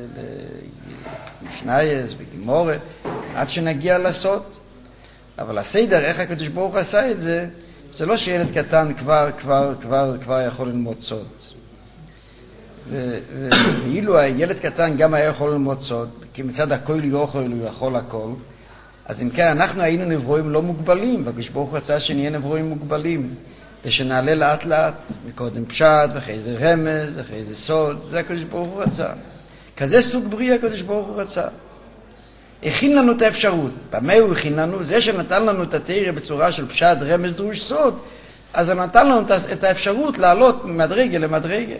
למשנייס וגימורת, עד שנגיע לסוד. אבל הסדר, איך הקדוש ברוך הוא עשה את זה, זה לא שילד קטן כבר, כבר, כבר, כבר יכול ללמוד סוד. ו, ו, ואילו הילד קטן גם היה יכול ללמוד סוד, כי מצד הכל יוכל הוא יכול הכל, אז אם כן, אנחנו היינו נברואים לא מוגבלים, והקדוש ברוך הוא רצה שנהיה נברואים מוגבלים. ושנעלה לאט לאט, מקודם פשט, ואחרי זה רמז, ואחרי זה סוד, זה הקדוש ברוך הוא רצה. כזה סוג בריא הקדוש ברוך הוא רצה. הכין לנו את האפשרות. במה הוא הכין לנו? זה שנתן לנו את התורה בצורה של פשט, רמז, דרוש, סוד, אז הוא נתן לנו את האפשרות לעלות ממדרגה למדרגה.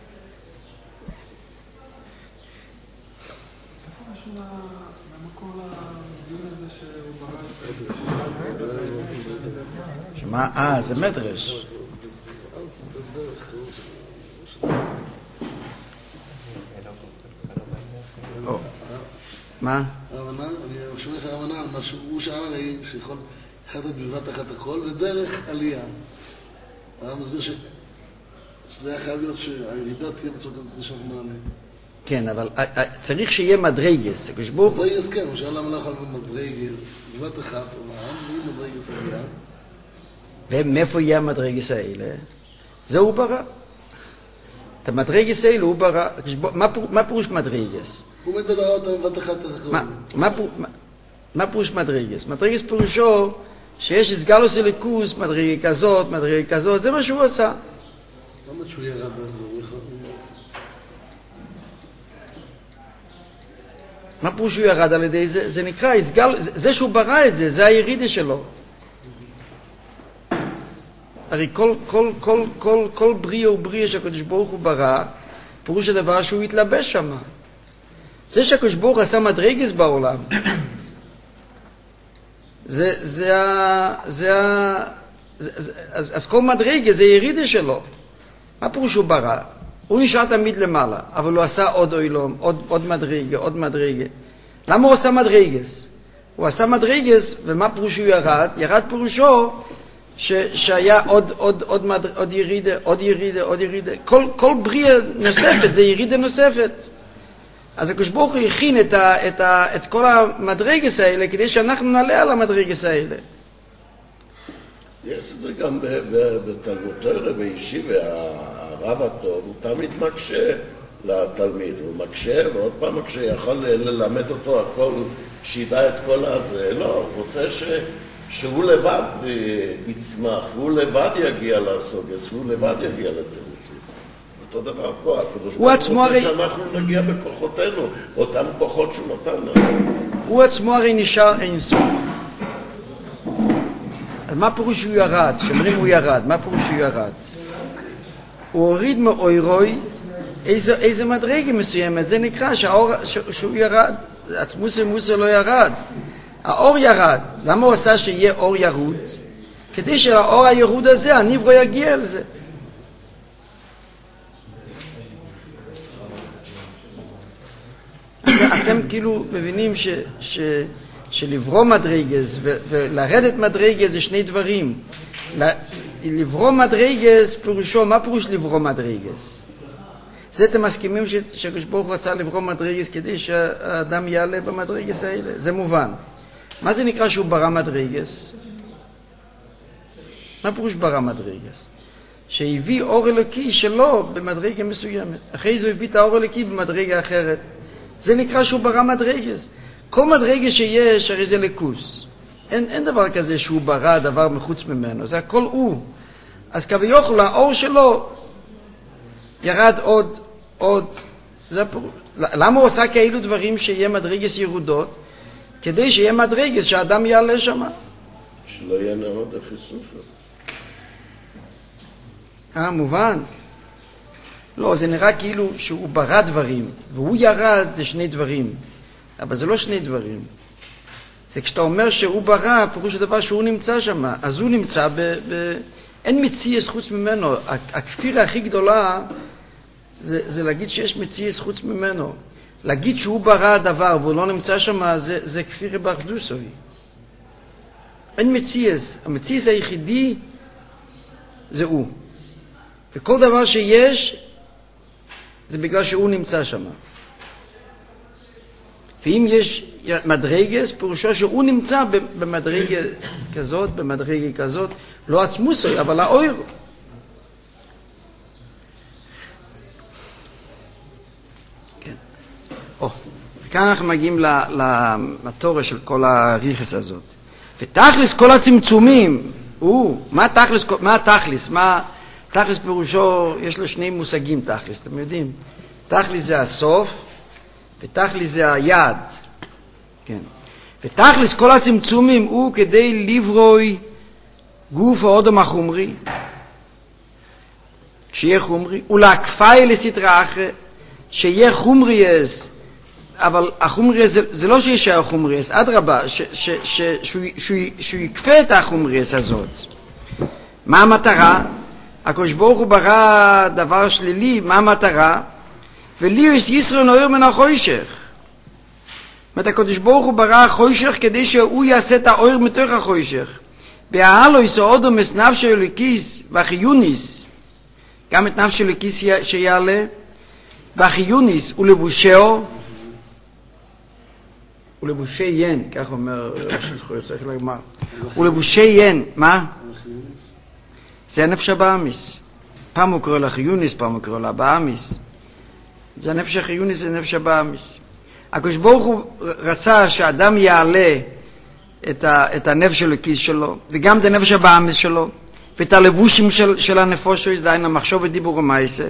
מה? אה, זה מדרש. מה? הרמנן, אני שומע שהרמנן, הוא שאל הרי שיכול אחד את בבת אחת הכל, ודרך עלייה. הרב מסביר שזה היה חייב להיות שהירידה תהיה בצורה כזאת מעלה. כן, אבל צריך שיהיה מדרגס. מדרגס, כן, הוא שאל למה לא יכול מדרגס, בבת אחת, הוא מדרגס עלייה. ומאיפה יהיה המדרגס האלה? זה הוא ברא. את המדרגס האלה הוא ברא. מה פירוש מדרגס? הוא מת בדרה אותם בבת אחת את הכל. מה פירוש מדרגס? מדרגס פירושו שיש הסגלוס אליקוס, מדרגה כזאת, מדרגה כזאת, זה מה שהוא עשה. למה שהוא ירד דרך זה? הוא יכול... מה פירוש שהוא ירד על ידי זה? זה נקרא, זה שהוא ברא את זה, זה הירידה שלו. הרי כל, כל, כל, כל, כל בריא או בריא שהקדוש ברוך הוא ברא, פירוש הדבר שהוא יתלבש שם. זה שהקדוש ברוך הוא עשה מדרגס בעולם, זה, זה ה... זה ה... זה, זה, אז, אז כל מדרגה זה ירידה שלו. מה פירוש הוא ברא? הוא נשאר תמיד למעלה, אבל הוא עשה עוד אוילום, עוד, עוד מדרגה, עוד מדרגה. למה הוא עשה מדרגס? הוא עשה מדרגס, ומה פירוש הוא ירד? ירד פירושו ש, שהיה עוד, עוד, עוד, מד, עוד ירידה, עוד ירידה, עוד ירידה. כל, כל בריאה נוספת זה ירידה נוספת. אז הקדוש ברוך הוא הכין את, ה, את, ה, את כל המדרגס האלה כדי שאנחנו נעלה על המדרגס האלה. יש את זה גם בתלמוד תורה בישיבה, הרב הטוב הוא תמיד מקשה לתלמיד, הוא מקשה ועוד פעם מקשה, יכול ללמד אותו הכל, שידע את כל הזה, לא, הוא רוצה ש, שהוא לבד יצמח, והוא לבד יגיע לסוגס, והוא לבד יגיע לתירוצים. אותו דבר פה, הקדוש ברוך הוא רוצה שאנחנו נגיע בכוחותינו, אותם כוחות שהוא נתן לנו. הוא עצמו הרי נשאר אין סוף. אז מה פירוש שהוא ירד? שאומרים הוא ירד, מה פירוש שהוא ירד? הוא הוריד מאוירוי איזה, איזה מדרגה מסוימת, זה נקרא שהאור, ש, שהוא ירד. עצמוסי מוסי לא ירד, האור ירד. למה הוא עשה שיהיה אור ירוד? כדי שלאור הירוד הזה הנברו יגיע אל זה. אתם כאילו מבינים ש, ש, שלברוא מדרגס ו, ולרדת מדרגס זה שני דברים. לברוא מדרגס פירושו, מה פירוש לברוא מדרגס? זה אתם מסכימים שהקדוש ברוך הוא רצה לברוא מדרגס כדי שהאדם יעלה במדרגס האלה? זה מובן. מה זה נקרא שהוא ברא מדרגס? מה פירוש ברא מדרגס? שהביא אור אלוקי שלו במדרגה מסוימת. אחרי זה הוא הביא את האור אלוקי במדרגה אחרת. זה נקרא שהוא ברא מדרגס. כל מדרגה שיש הרי זה לקוס. אין, אין דבר כזה שהוא ברא דבר מחוץ ממנו. זה הכל הוא. אז כביכול האור שלו ירד עוד, עוד. זה הפור... למה הוא עושה כאלו דברים שיהיה מדרגס ירודות? כדי שיהיה מדרגס שהאדם יעלה שם. שלא יהיה נעוד החיסופה. אה, מובן. לא, זה נראה כאילו שהוא ברא דברים, והוא ירד זה שני דברים. אבל זה לא שני דברים. זה כשאתה אומר שהוא ברא, פירוש הדבר שהוא נמצא שם. אז הוא נמצא ב... ב... אין מציאס חוץ ממנו. הכפירה הכי גדולה זה, זה להגיד שיש מציאס חוץ ממנו. להגיד שהוא ברא הדבר והוא לא נמצא שם, זה, זה כפירה באחדוסוי. אין מציאס. המציאס היחידי זה הוא. וכל דבר שיש זה בגלל שהוא נמצא שם. ואם יש מדרגס, פירושו שהוא נמצא במדרגה כזאת, במדרגה כזאת, לא עצמוסי, אבל האויר. כן. או, וכאן אנחנו מגיעים לתורה של כל הריחס הזאת. ותכלס כל הצמצומים, הוא, מה תכלס, מה תכלס, מה... תכלס פירושו, יש לו שני מושגים תכלס, אתם יודעים? תכלס זה הסוף, ותכלס זה היעד. כן. ותכלס כל הצמצומים הוא כדי לברוי גוף האודם החומרי, שיהיה חומרי, ולהקפאי לסתרה אחרי, שיהיה חומריאס, אבל החומריאס זה, זה לא שישאר חומריאס, אדרבה, ש, ש, ש, שהוא, שהוא, שהוא יקפה את החומריאס הזאת. מה המטרה? הקדוש ברוך הוא ברא דבר שלילי, מה המטרה? וליוס ישראל נוער מן החושך. זאת אומרת, הקדוש ברוך הוא ברא החושך כדי שהוא יעשה את האור מתוך החושך. בהעלויס האודומס נפש אלוקיס והחיוניס, גם את נפש אלוקיס שיעלה, והחיוניס ולבושהו, ולבושי ין, כך אומר ראש זכויות, צריך לומר. ולבושי ין, מה? זה הנפש הבאמיס. פעם הוא קורא לה חיוניס, פעם הוא קורא לה באמיס. זה הנפש החיוניס, זה הנפש הבאמיס. הקדוש ברוך הוא רצה שאדם יעלה את, ה, את הנפש של הכיס שלו, וגם את הנפש הבאמיס שלו, ואת הלבושים של, של הנפושו, יזדיין המחשוב ודיבור המייסה.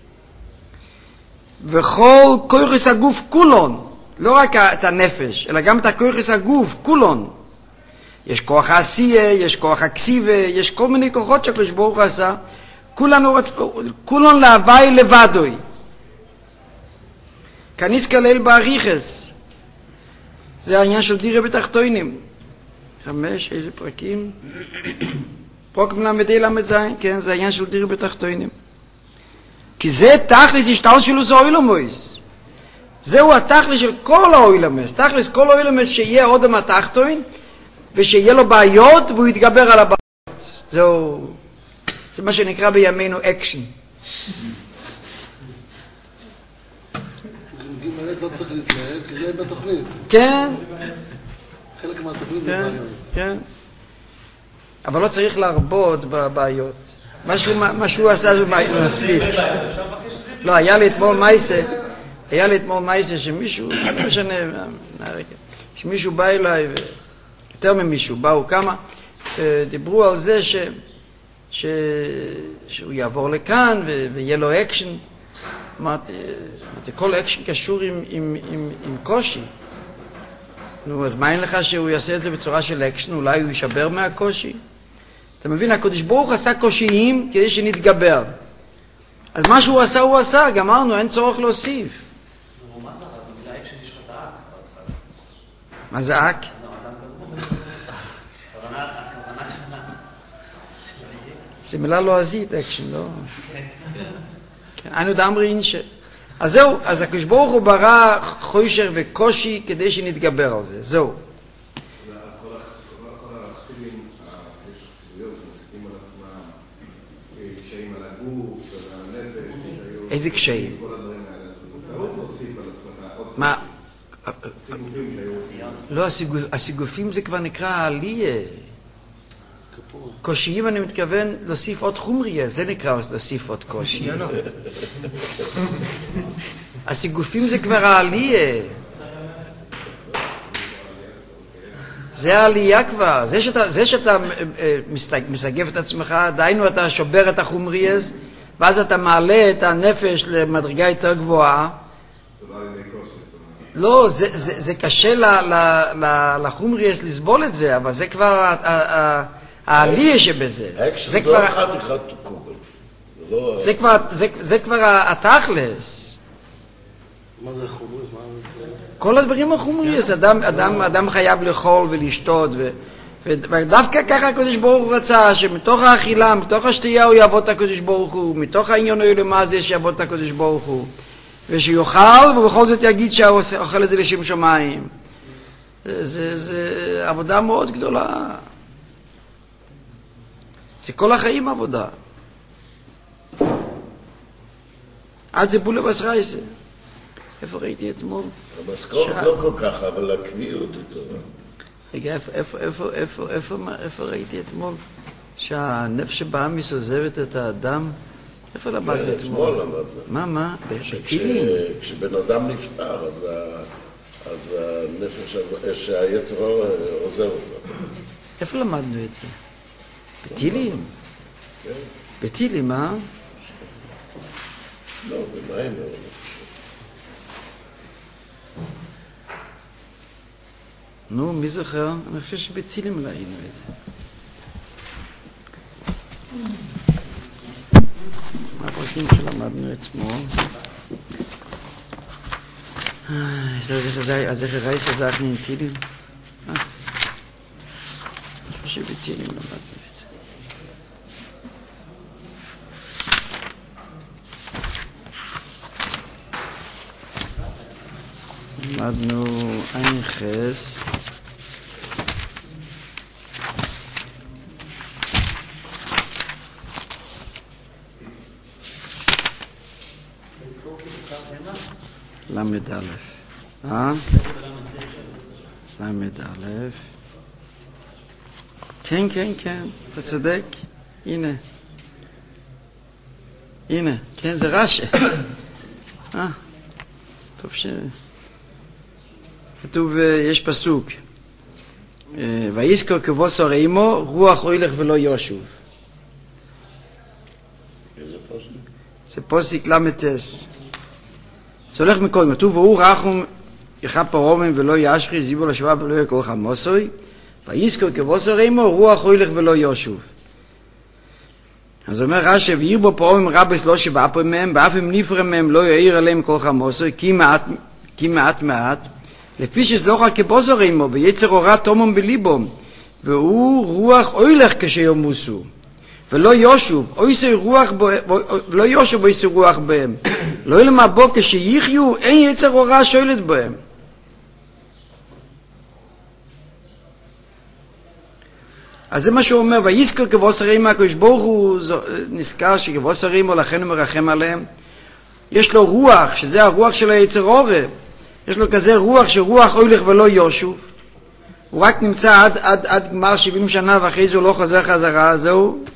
וכל כויחס הגוף כולון, לא רק את הנפש, אלא גם את הכויחס הגוף כולון. יש כוח העשייה, יש כוח הכסיבה, יש כל מיני כוחות שהקדוש ברוך הוא עשה. כולנו, כולנו להווי לבדוי. כניס כלל באריכס. זה העניין של דירה בתחתונים. חמש, איזה פרקים? פרק מלמדי למד כן, זה העניין של דיר בתחתונים. כי זה תכלס השתל שלו זה אוילמויס. זהו התכלס של כל האוילמס. תכלס כל האוילמס שיהיה עוד המתחתוין, ושיהיה לו בעיות, והוא יתגבר על הבעיות. זהו, זה מה שנקרא בימינו אקשן. באמת לא צריך להתלהג, כי זה בתוכנית. כן. חלק מהתוכנית זה בעיות. כן. אבל לא צריך להרבות בבעיות. מה שהוא עשה זה מספיק. לא, היה לי אתמול מייסה, היה לי אתמול מייסה שמישהו, לא משנה, שמישהו בא אליי, יותר ממישהו, באו כמה, דיברו על זה שהוא יעבור לכאן ויהיה לו אקשן. אמרתי, כל אקשן קשור עם קושי. נו, אז מה אין לך שהוא יעשה את זה בצורה של אקשן? אולי הוא יישבר מהקושי? אתה מבין, הקדוש ברוך עשה קושיים כדי שנתגבר. אז מה שהוא עשה, הוא עשה. גמרנו, אין צורך להוסיף. מה זה? במילה אקשן יש לך את האק. מה זה אק? הכוונה שנה. זה מילה לועזית, אקשן, לא? אנו דאמרי אינשה. אז זהו, אז הקדוש ברוך הוא ברא חוישר וקושי כדי שנתגבר על זה. זהו. אז כל החסידים, יש חסידויות שמוסיפים על עצמם קשיים על הגוף ועל הנפש. איזה קשיים? כל הדברים האלה. אז אתה לא מוסיף על עצמך עוד מה? סיגופים שהיו עושים. לא, הסיגופים זה כבר נקרא העלייה. קושיים אני מתכוון להוסיף עוד חומריה, זה נקרא להוסיף עוד קושי. הסיגופים זה כבר העלייה. זה העלייה כבר. זה שאתה, זה שאתה מסתגף את עצמך, דיינו אתה שובר את החומריה, ואז אתה מעלה את הנפש למדרגה יותר גבוהה. לא, זה, זה, זה קשה לחומריה לסבול את זה, אבל זה כבר העלייה שבזה. זה כבר אחד אחד קובל. זה כבר, זה, זה כבר התכלס. מה זה חומריס? כל הדברים החומריס. אדם, אדם, אדם חייב לאכול ולשתות, ו, ודווקא ככה הקדוש ברוך הוא רצה, שמתוך האכילה, מתוך השתייה הוא יעבוד את הקדוש ברוך הוא, מתוך העניין האלומה הזה שיעבוד את הקדוש ברוך הוא, ושיוכל, ובכל זאת יגיד שהוא אוכל את זה לשם שמיים. זה, זה, זה עבודה מאוד גדולה. זה כל החיים עבודה. עד זה בולה בסרייסה. איפה ראיתי אתמול? המשכורת לא כל כך, אבל הקביעות היא טובה. רגע, איפה, איפה, איפה, איפה, איפה, איפה ראיתי אתמול? שהנפש שבאמיס עוזבת את האדם? איפה למד אתמול? אתמול למדנו. מה, מה? בטילים? כשבן אדם נפטר, אז הנפש, שהיצר עוזב אותו. איפה למדנו את זה? בטילים? בטילים, אה? לא, במים לא. נו, מי זוכר? אני חושב שבטילים ראינו את זה. מה הפרקים שלמדנו אתמול? אז איך ראי חזק ננטילים? אני חושב שבטילים למדנו את זה. למדנו עין חס. למד א', אה? למד א'. כן, כן, כן, אתה צודק. הנה. הנה, כן, זה רש"י. אה, טוב ש... כתוב, יש פסוק. ויזכר כבוסר אימו, רוח אוילך ולא יושוב. איזה פוסק? זה פוסק למטס. זה הולך מקודם, כתוב, והוא רחום יחפר רומם ולא ישחי, זיבו לשבב ולא יקול חמוסוי, ויזכר כבוסר אימו, רוח אוילך ולא יושוב. אז אומר רש"י, וירבו פעמים רבס לא שבעה פעמים מהם, ואף אם נפרם מהם לא יעיר עליהם כל חמוסוי, כי מעט, כי מעט מעט, לפי שזוכר כבוסר אימו, ויצר אורה תומם בליבו, והוא רוח אוילך כשיומוסו, ולא יושוב, אויסי רוח, לא יושוב אויסי רוח בהם, לא ילמה בו כשיחיו, אין יצר הוראה שואלת בהם. אז זה מה שהוא אומר, ויזכר כבוסרים הקדוש ברוך הוא נזכר שכבוסרים לכן הוא מרחם עליהם. יש לו רוח, שזה הרוח של היצר הורה, יש לו כזה רוח שרוח אוילך ולא יושוב, הוא רק נמצא עד, עד, עד גמר שבעים שנה ואחרי זה הוא לא חוזר חזרה, זהו.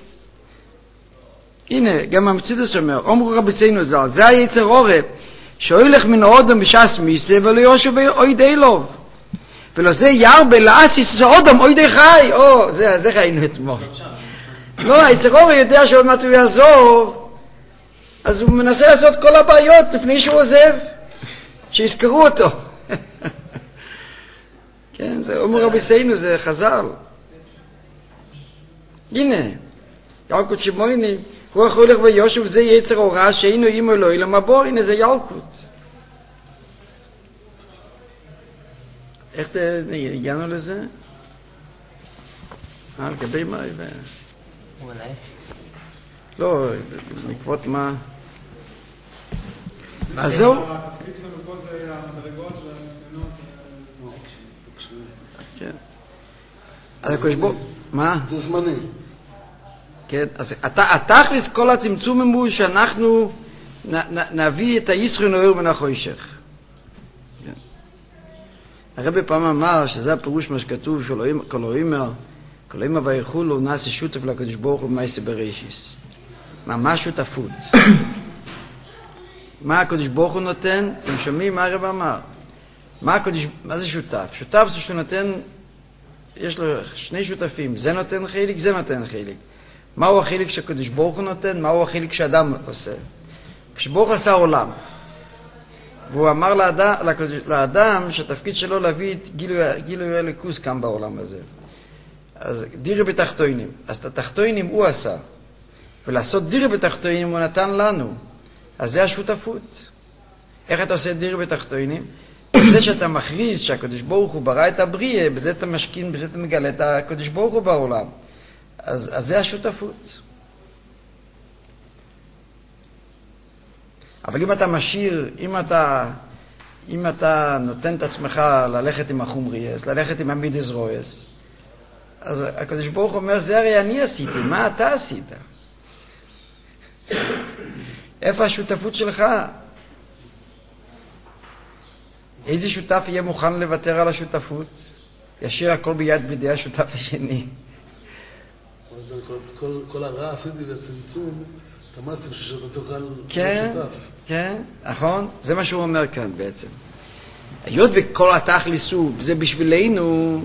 הנה, גם המצידוס אומר, אומרו רבסינו ז"ל, זה היצר הורה, שאוילך מן האודם בשעס מיסה ולא יושוב אוי די לוב. ולא זה ירבה לאסיס זה אודם אוי די חי, או, זה, זה חיינו אתמול. לא, היצר הורה יודע שעוד מעט הוא יעזוב, אז הוא מנסה לעשות כל הבעיות לפני שהוא עוזב, שיזכרו אותו. כן, זה אומר רבי סיינו, זה חז"ל. הנה, ילקוט שמויני, רוח הולך ויושב, זה יצר הוראה שאינו אימו אלוהי למבור, הנה זה ילקוט. איך הגענו לזה? אה, לגבי מה? לא, בעקבות מה? אז זהו. התפקיד שלנו פה זה המדרגות והניסיונות. כן. אז הקדוש ברוך הוא, מה? זה זמני. כן, אז התכלס כל הצמצום הוא שאנחנו נביא את הישכון האור מן החושך. הרבי פעם אמר שזה הפירוש מה שכתוב כל האומר, כל האומר ויחולו נעשה שותף לקדוש ברוך הוא מעשה בראשיס. ממש שותפות. מה הקדוש ברוך הוא נותן? אתם שומעים מה הרב אמר? מה, הקדוש, מה זה שותף? שותף זה שהוא נותן, יש לו שני שותפים, זה נותן חלק, זה נותן חלק. מהו החלק שהקדוש ברוך הוא נותן? מהו החלק שאדם עושה? כשברוך עשה עולם, והוא אמר לאדם, לאדם שהתפקיד שלו להביא את גילוי, גילוי אלוקות כאן בעולם הזה. אז דירה בתחתונים, אז את התחתונים הוא עשה, ולעשות דירה בתחתונים הוא נתן לנו. אז זה השותפות. איך אתה עושה דירה בתחתונים? בזה שאתה מכריז שהקדוש ברוך הוא ברא את הבריאה, בזה אתה משכין, בזה אתה מגלה את הקדוש ברוך הוא בעולם. אז, אז זה השותפות. אבל אם אתה משאיר, אם אתה, אם אתה נותן את עצמך ללכת עם החומריאס, ללכת עם המידס רויס, אז הקדוש ברוך הוא אומר, זה הרי אני עשיתי, מה אתה עשית? איפה השותפות שלך? איזה שותף יהיה מוכן לוותר על השותפות? ישאיר הכל ביד בידי השותף השני. כל, כל הרע עשיתי והצמצום, תמאסים שאתה תוכל כן, להיות שותף. כן, נכון? זה מה שהוא אומר כאן בעצם. היות וכל התכלס הוא, זה בשבילנו,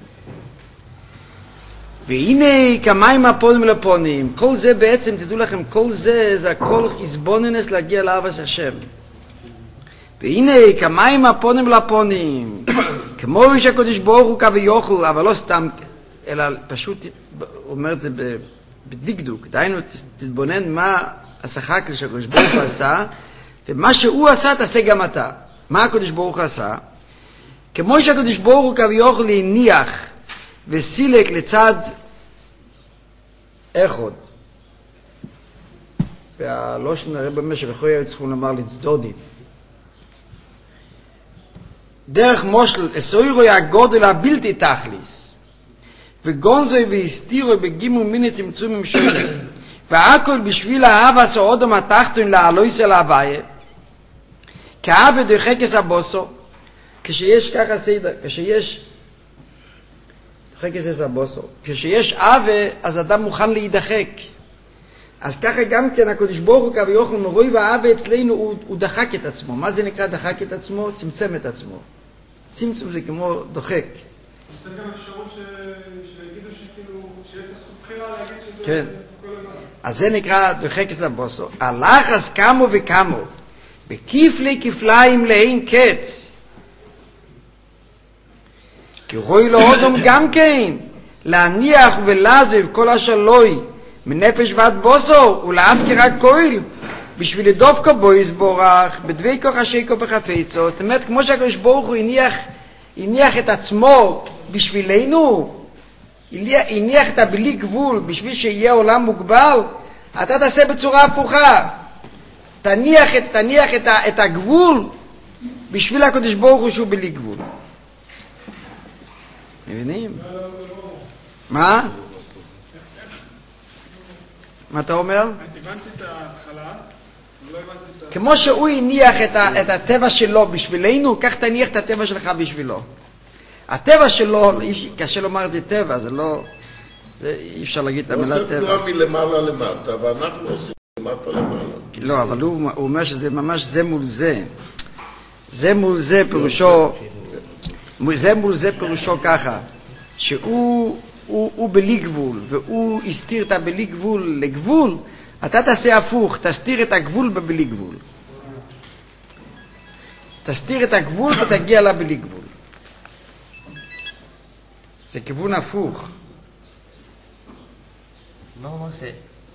והנה כמים הפונים לפונים, כל זה בעצם, תדעו לכם, כל זה, זה הכל חסבוננס להגיע לאהבת השם. והנה כמים הפונים לפונים, כמו שהקדוש ברוך הוא כביכול, אבל לא סתם, אלא פשוט אומר את זה בדקדוק. דהיינו, תתבונן מה השחק שהקדוש ברוך הוא עשה, ומה שהוא עשה תעשה גם אתה. מה הקדוש ברוך הוא עשה? כמו שהקדוש ברוך הוא כביכול הניח וסילק לצד אחד. והלושן הרב במשך לכוי היו צריכים לומר לצדודים. דרך מושל, אסוירוי הגודל הבלתי תכליס, וגונזוי והסתירוי בגימו מיני צמצומים שונים, והכל בשביל האהבה עשו אודם התחתון לעלויס אל ההוויה, כאהבה דוחקס הבוסו, כשיש ככה סדר, כשיש דוחקס הבוסו, כשיש אהבה, אז אדם מוכן להידחק. אז ככה גם כן הקדוש ברוך הוא כביכול מרוי והאהבה אצלנו הוא, הוא דחק את עצמו. מה זה נקרא דחק את עצמו? צמצם את עצמו. צמצום זה כמו דוחק. יש גם אפשרות שיגידו שכאילו, שיהיה את הזכות בחירה להגיד שזה... כן. אז זה נקרא דוחק את הבוסו. הלך אז כמו וכמו, בכפלי כפליים לאין קץ. כי רואי לו אודום גם כן, להניח ולעזב כל השלוי, מנפש ועד בוסו, ולאף כרק כהל, בשביל לדופקו בו יסבורך, בדווי כוח השקו בחפצו. זאת אומרת, כמו שהקדוש ברוך הוא הניח, הניח את עצמו בשבילנו, הניח את הבלי גבול בשביל שיהיה עולם מוגבל, אתה תעשה בצורה הפוכה. תניח, את, תניח את, ה, את הגבול בשביל הקדוש ברוך הוא שהוא בלי גבול. מבינים? מה? מה אתה אומר? הבנתי את ההתחלה, לא הבנתי את ה... כמו שהוא הניח את, ה, את הטבע שלו בשבילנו, כך תניח את הטבע שלך בשבילו. הטבע שלו, קשה לומר את זה טבע, זה לא... זה, אי אפשר להגיד את המילה טבע. הוא עושה תנועה מלמעלה למטה, ואנחנו עושים למטה למעלה. לא, אבל הוא, הוא אומר שזה ממש זה מול זה. זה מול זה פירושו... זה מול זה פירושו ככה, שהוא הוא, הוא בלי גבול, והוא הסתיר את הבלי גבול לגבול, אתה תעשה הפוך, תסתיר את הגבול בבלי גבול. תסתיר את הגבול ותגיע לבלי גבול. זה כיוון הפוך. מה הוא אומר ש...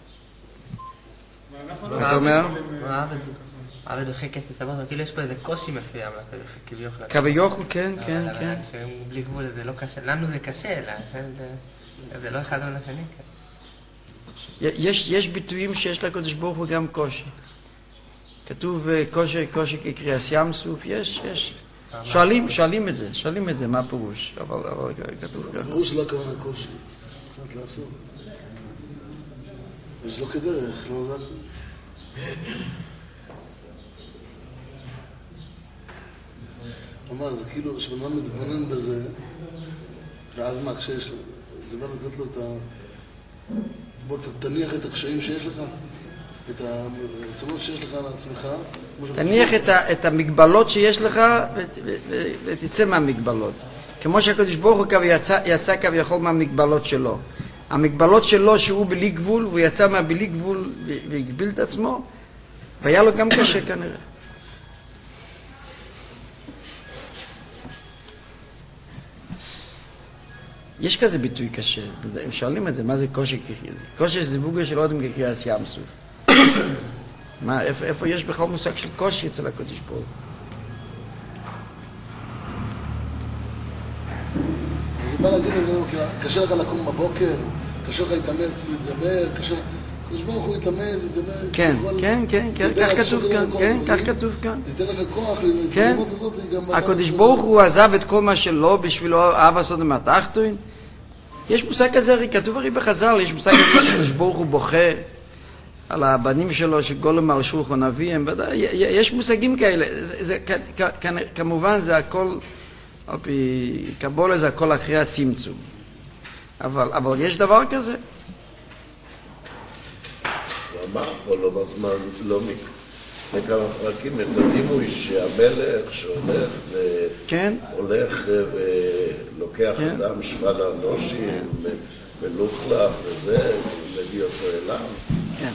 מה אתה אומר? העבד דוחה כסף סבבה, כאילו יש פה איזה קושי מסוים, כביכול. כביכול, כן, כן, כן. כשהם בלי גבול זה לא קשה, לנו זה קשה, זה לא אחד על השני. יש ביטויים שיש לקדוש ברוך הוא גם קושי. כתוב קושי, קושי כקריאס ים סוף, יש, יש. שואלים, שואלים את זה, שואלים את זה, מה הפירוש? אבל כתוב ככה. הפירוש לא הכוונה קושי, מבחינת לעשות. יש לו כדרך, לא זה... מה, זה כאילו, כשבן אדם מתבונן בזה, ואז מה, כשיש לו, זה בא לתת לו את ה... בוא תניח את הקשיים שיש לך, את הרצונות שיש לך על עצמך. תניח את, ה, את המגבלות שיש לך ותצא מהמגבלות. כמו שהקדוש ברוך הוא יצא, יצא כביכול מהמגבלות שלו. המגבלות שלו שהוא בלי גבול, והוא יצא מהבלי גבול והגביל את עצמו, והיה לו גם קשה כנראה. יש כזה ביטוי קשה, הם שואלים את זה, מה זה קושי ככזה? קושי זה זיווג של אודם כקריאס ים סוף. מה, איפה, איפה יש בכלל מושג של קושי אצל הקדוש ברוך הוא? זה בא להגיד לנו, קשה לך לקום בבוקר, קשה לך להתאמץ, להתגבר, קשה... הקדוש ברוך הוא יתאמץ, יתגבר... כן, כן, כן, כן, כך כתוב כאן, כן, כך כתוב כאן. ייתן לך כוח, כן, הקדוש ברוך הוא עזב את כל מה שלו בשבילו אהב הסוד מהתחתון. יש מושג כזה, הרי כתוב הרי בחז"ל, יש מושג כזה שקדוש ברוך הוא בוכה על הבנים שלו שגולם על שולחן אביהם, יש מושגים כאלה, כמובן זה הכל, על פי קבולה זה הכל אחרי הצמצום, אבל יש דבר כזה. אמר פה לא בזמן, לא מכמה פרקים, את הדימוי שהמלך שהולך הולך ולוקח אדם שפל האנושים, מלוכלך וזה, מביא אותו אליו. כן.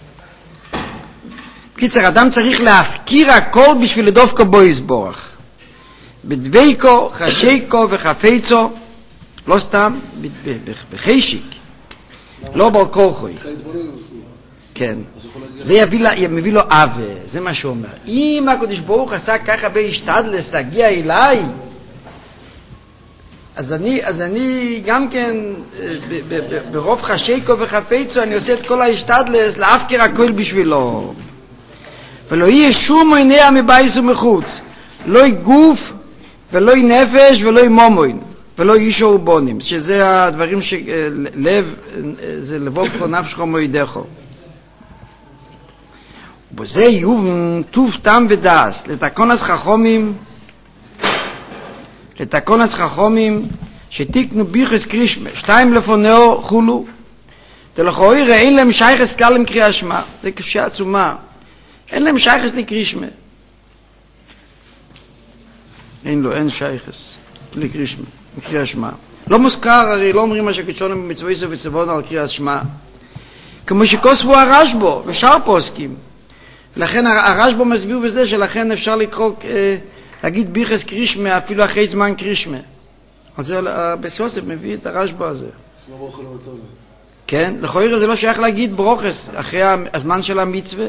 קיצר, אדם צריך להפקיר הכל בשביל לדופקו בו יסבורך. בדוויקו, חשיקו וחפצו, לא סתם, בחשיק, לא בר כורחוי. כן. זה יביא לה, מביא לו עווה, זה מה שהוא אומר. אם הקדוש ברוך עשה ככה בהשתדלס להגיע אליי, אז אני, אז אני גם כן, ברוב חשיקו וחפצו, אני עושה את כל ההשתדלס להפקיר הכל בשבילו. ולא יהיה שום עיניה מבייס ומחוץ. לא יהיה גוף, ולא יהיה נפש, ולא יהיה מומוין, ולא יהיה אישו ובונים. שזה הדברים שלב, זה לבוב כל נפשך מוידךו. ובזה יהיו טוב טעם ודעס, לתקון אז חכומים, לתקון אז חכומים, שתיקנו ביחס קרישמה, שתיים לפונאו חולו, תלכוי ראה, אין להם שייכס כלל עם קריאה שמה, זה קשה עצומה, אין להם שייכס לקרישמה. אין לו, אין שייכס לקרישמה, לקריאה שמה. לא מוזכר, הרי לא אומרים מה שקדשונים במצווי סוף וצבון על קריאה שמה, כמו שכוספו הרשבו, ושאר פוסקים. לכן הרשב"א מסביר בזה שלכן אפשר לקרוא, להגיד ביחס קרישמה אפילו אחרי זמן קרישמה. אז זה בסוסף מביא את הרשב"א הזה. כן, לכאורה זה לא שייך להגיד ברוכס אחרי הזמן של המצווה.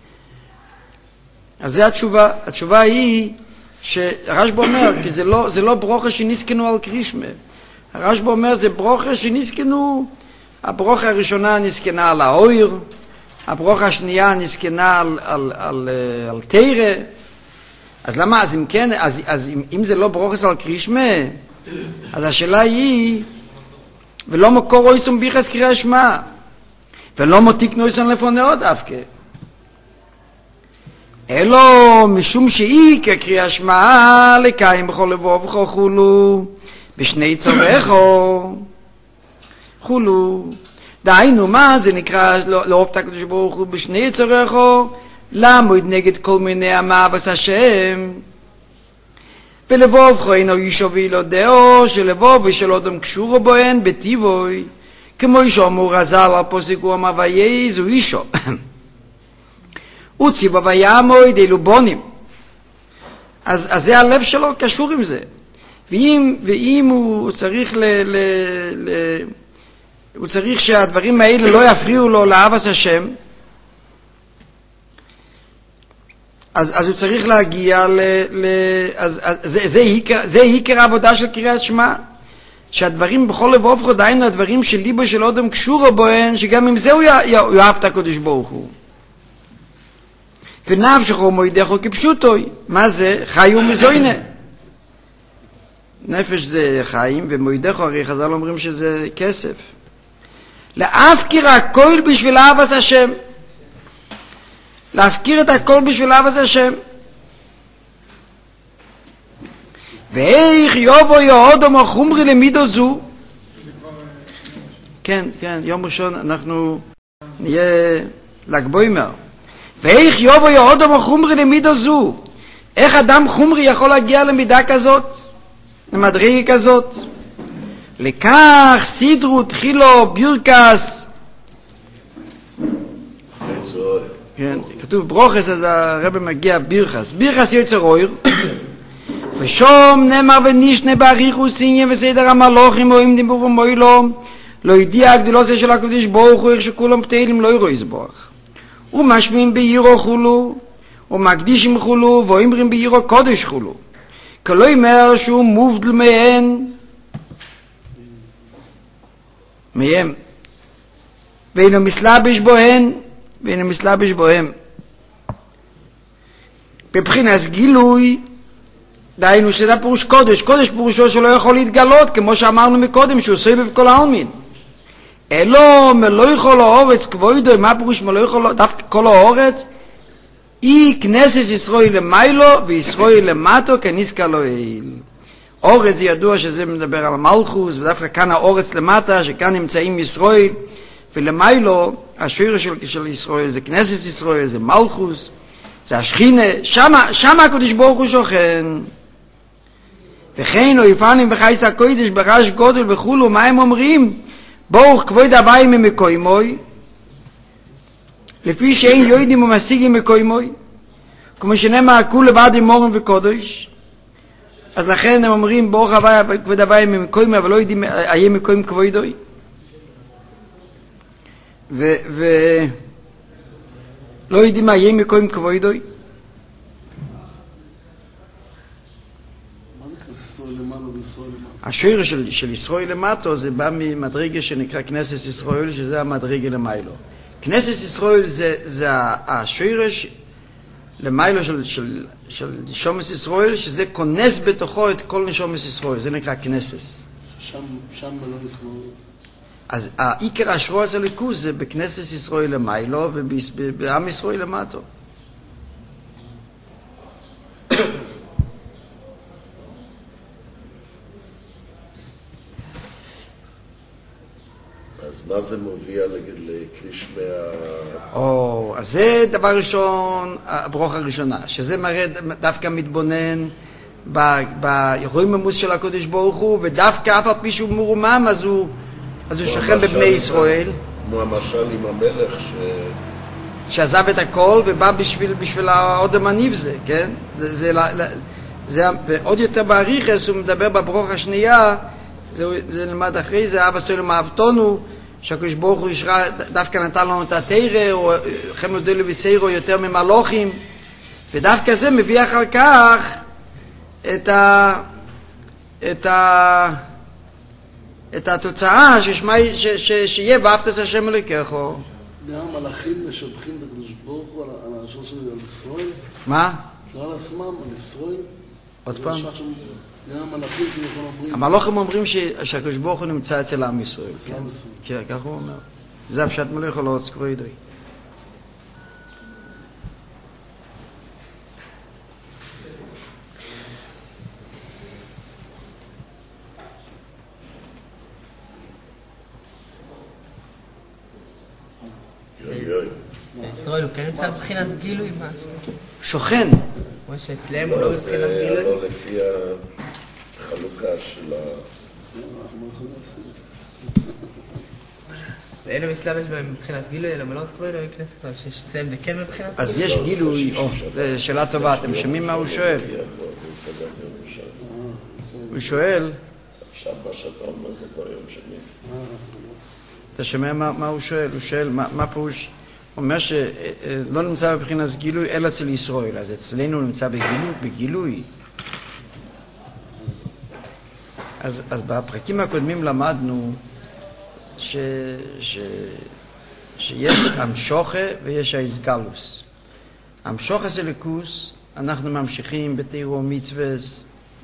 אז זה התשובה. התשובה היא שהרשב"א אומר, כי זה לא, זה לא ברוכס שנסכנו על קרישמה. הרשב"א אומר זה ברוכה שנסכנו, הברוכה הראשונה נסכנה על האויר, הברוכה השנייה נסכנה על, על, על, על תירה. אז למה, אז אם כן, אז, אז אם, אם זה לא ברוכס על קרישמה, אז השאלה היא, ולא מקור אויסום ביחס קריאה שמע, ולא מותיק נויסון לפונאו דווקא. אלו משום שהיא כקריאה שמע לקיים בכל לבוב וכו חולו, בשני צורךו חולו. דהיינו מה זה נקרא לאהוב את הקדוש ברוך הוא בשני צורךו? לעמוד נגד כל מיני המאבס השם. ולבוב אינו אישו ואילו דעו, שלבוב ושל אדם קשורו בוהן בטיבוי, כמו שאמרו רז"ל על פוסק הוא אמר וייזו אישו. וציבו ויעמוד דילו בונים. אז, אז זה הלב שלו קשור עם זה. ואם, ואם הוא צריך ל, ל, ל, הוא צריך שהדברים האלה לא יפריעו לו לאהבת השם, אז, אז הוא צריך להגיע ל... ל אז, אז, זה, זה, עיקר, זה עיקר העבודה של קריאת שמע, שהדברים בכל לב ובכל דהיינו הדברים של ליבו של אדם קשורו בוהן, שגם עם זה הוא יאהב את הקדוש ברוך הוא. ונפשכו מוידךו כפשוטוי. מה זה? חי ומזוינה. נפש זה חיים, ומוידךו הרי חז"ל אומרים שזה כסף. להפקיר הכל בשביל אהבת השם. להפקיר את הכל בשביל אהבת השם. ואיך יובו יהודו חומרי למידו זו. כן, כן, יום ראשון אנחנו נהיה ל"ג בעומר. ואיך יובו יהודו חומרי למידו זו. איך אדם חומרי יכול להגיע למידה כזאת? למדרגה כזאת? לכך סידרו תחילו בירקס. כן, כתוב ברוכס, אז הרב מגיע בירחס. בירחס יוצר אויר. ושום נאמר ונשנה באריכוס עניין וסדר המלוכים או אם דיבורו מוילו, לא ידיע הגדולוסיה של הקדוש ברוך הוא איך שכולם פתאלים לא יראו יסבוח. ומשמיעים בעירו חולו, ומקדישים חולו, ואומרים בעירו קודש חולו. כלא אומר שהוא מובדל מהן, מהם. ואינו מסלבש בוהן, ואינו מסלבש בוהם. בבחינת גילוי, דהיינו שזה פירוש קודש. קודש פירושו שלא יכול להתגלות, כמו שאמרנו מקודם, שהוא סובב כל העלמין. אלו מלא יכול האורץ כבודו, מה פירוש מלא יכול דווקא כל האורץ? אי כנסת ישראל למיילו וישראל למטו כניסקה לא העיל. אורץ זה ידוע שזה מדבר על מלכוס, ודווקא כאן האורץ למטה, שכאן נמצאים ישראל, ולמיילו השורש של, של ישראל זה כנסת ישראל, זה מלכוס, זה השכינה, שמה, שמה הקדוש ברוך הוא שוכן. וכן אויפנים וחייס הקודש ברש גודל וכולו, מה הם אומרים? ברוך כבוד הווי ממקוימוי, לפי שאין יודעים ומשיגים מקוימוי, כמו שנאמר כול לבד אמורם וקודש. אז לכן הם אומרים ברוך הווי כבוד הווי ממקוימוי, אבל לא יודעים היה מקוים כבודוי. ו... ו... לא יודעים מה יהיה מקוים כבודוי. השורש של, של ישראל למטו זה בא ממדרגה שנקרא כנסת ישראל, שזה המדרגה למיילו. כנסת ישראל זה, זה השורש למיילו של, של, של נשומת ישראל, שזה כונס בתוכו את כל נשומת ישראל, זה נקרא כנסת. שם, שם לא יקרו. אז העיקר השרוע הזה ליכוז זה בכנסת ישראל למיילו ובעם ישראל למטו. אז מה זה מוביל לקרישמה? או, אז זה דבר ראשון, הברוכה הראשונה, שזה מראה דווקא מתבונן באירועים המוס של הקדוש ברוך הוא, ודווקא אף על פי שהוא מורומם, אז הוא אז הוא שכן בבני ישראל. כמו המשל עם המלך ש... שעזב את הכל ובא בשביל, בשביל האודם הניב זה, כן? זה, זה, זה, זה, ועוד יותר בעריכס הוא מדבר בברוך השנייה, זה, זה נלמד אחרי זה, אבא סוילם אהבתונו, שהקדוש ברוך הוא ישרה, דווקא נתן לנו את התירה, או חמנו דלו וסיירו יותר ממלוכים, ודווקא זה מביא אחר כך את ה... את ה... את התוצאה שיהיה ואהבת את השם אלוקיך. המלאכים משבחים את הקדוש ברוך הוא על השור שלו על ישראל? מה? לא על עצמם, על ישראל? עוד פעם? גם המלאכים כאילו אומרים... המלאכים אומרים שהקדוש ברוך הוא נמצא אצל עם ישראל. אצל עם ישראל. כן, כך הוא אומר. זה הפשט מלך או לא עוד סקרוידוי. ישראל הוא כן נמצא מבחינת גילוי משהו? שוכן. כמו שאצלם הוא לא מבחינת גילוי? לא לפי החלוקה של ה... ואלה מסלאב יש בהם מבחינת גילוי, אלא מלא תקראי לו כנסת, שיש אצלם זה כן מבחינת גילוי? אז יש גילוי, או, זו שאלה טובה, אתם שומעים מה הוא שואל? הוא שואל... עכשיו מה שאתה אומר זה כבר יום שני. אתה שומע מה הוא שואל? הוא שואל מה פירוש? הוא אומר שלא נמצא בבחינת גילוי אלא אצל ישראל, אז אצלנו נמצא בגילוי. אז בפרקים הקודמים למדנו שיש המשוכה ויש האיסגלוס. המשוכה זה לקוס, אנחנו ממשיכים בתירו מצווס,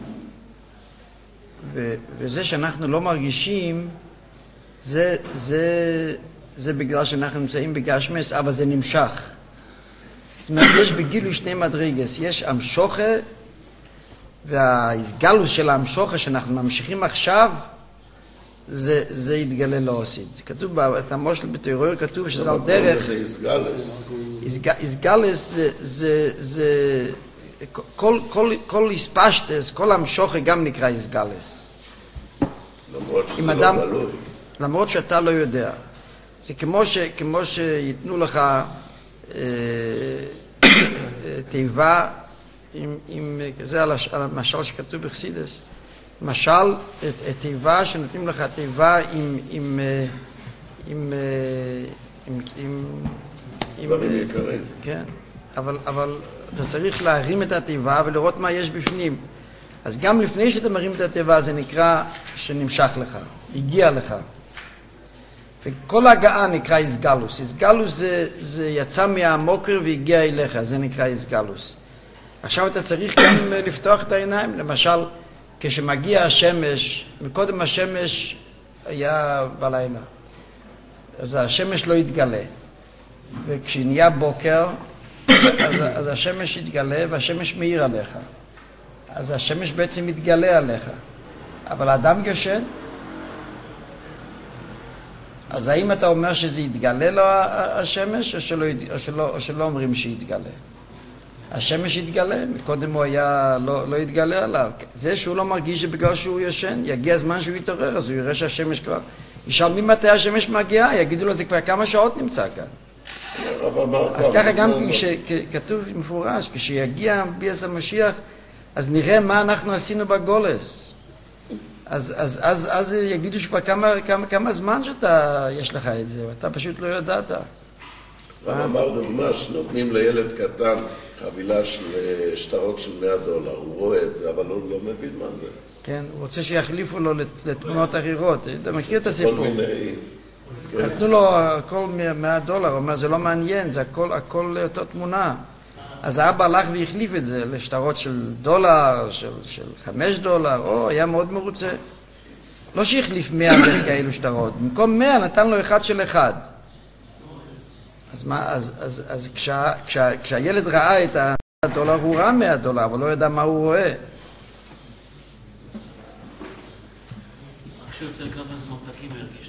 וזה שאנחנו לא מרגישים זה, זה, זה בגלל שאנחנו נמצאים בגשמס, אבל זה נמשך. זאת אומרת, יש בגילוי שני מדרגס, יש המשוכה, וההסגלוס של המשוכה שאנחנו ממשיכים עכשיו, זה, זה יתגלה לא עושים. זה כתוב, את המושל בתיאוריה כתוב שזה על דרך... זה הסגלס. הסגלס זה, זה, זה, כל, כל, כל הספשטס, כל המשוכה גם נקרא הסגלס. למרות שזה לא גלוי. למרות שאתה לא יודע. זה כמו, ש, כמו שיתנו לך אה, תיבה, עם, עם, זה על המשל שכתוב בחסידס, משל, את, את תיבה שנותנים לך תיבה עם, עם, עם, עם, עם, עם, דברים יקרים. כן, אבל, אבל אתה צריך להרים את התיבה ולראות מה יש בפנים. אז גם לפני שאתה מרים את התיבה זה נקרא שנמשך לך, הגיע לך. וכל הגעה נקרא איסגלוס. איסגלוס זה, זה יצא מהמוקר והגיע אליך, זה נקרא איסגלוס. עכשיו אתה צריך גם לפתוח את העיניים. למשל, כשמגיע השמש, מקודם השמש היה בלילה, אז השמש לא יתגלה. וכשנהיה בוקר, אז, אז השמש יתגלה והשמש מאיר עליך. אז השמש בעצם מתגלה עליך. אבל האדם ישן. אז האם אתה אומר שזה יתגלה לו השמש, או שלא, או שלא, או שלא אומרים שיתגלה? השמש יתגלה, קודם הוא היה, לא, לא יתגלה עליו. זה שהוא לא מרגיש שבגלל שהוא ישן, יגיע הזמן שהוא יתעורר, אז הוא יראה שהשמש כבר... ישאל ממתי השמש מגיעה, יגידו לו, זה כבר כמה שעות נמצא כאן. אז ככה גם כשכתוב מפורש, כשיגיע ביאת המשיח, אז נראה מה אנחנו עשינו בגולס. אז, אז, אז, אז יגידו שכבר כמה, כמה, כמה זמן שאתה, יש לך את זה, ואתה פשוט לא ידעת. הוא אמר דוגמה שנותנים לילד קטן חבילה של שטרות של מאה דולר, הוא רואה את זה, אבל הוא לא מבין מה זה. כן, הוא רוצה שיחליפו לו לתמונות אחרות, אתה מכיר את הסיפור? נתנו לו הכל מאה דולר, הוא אומר, זה לא מעניין, זה הכל, הכל לאותה תמונה. אז האבא הלך והחליף את זה לשטרות של דולר, של, של חמש דולר, או, היה מאוד מרוצה. לא שהחליף מאה כאלו שטרות, במקום מאה נתן לו אחד של אחד. אז מה, אז, אז, אז כשה, כשה, כשהילד ראה את הדולר, הוא ראה מאה דולר, אבל לא ידע מה הוא רואה. כשהוא יוצא לקראת מזמורתקים הרגיש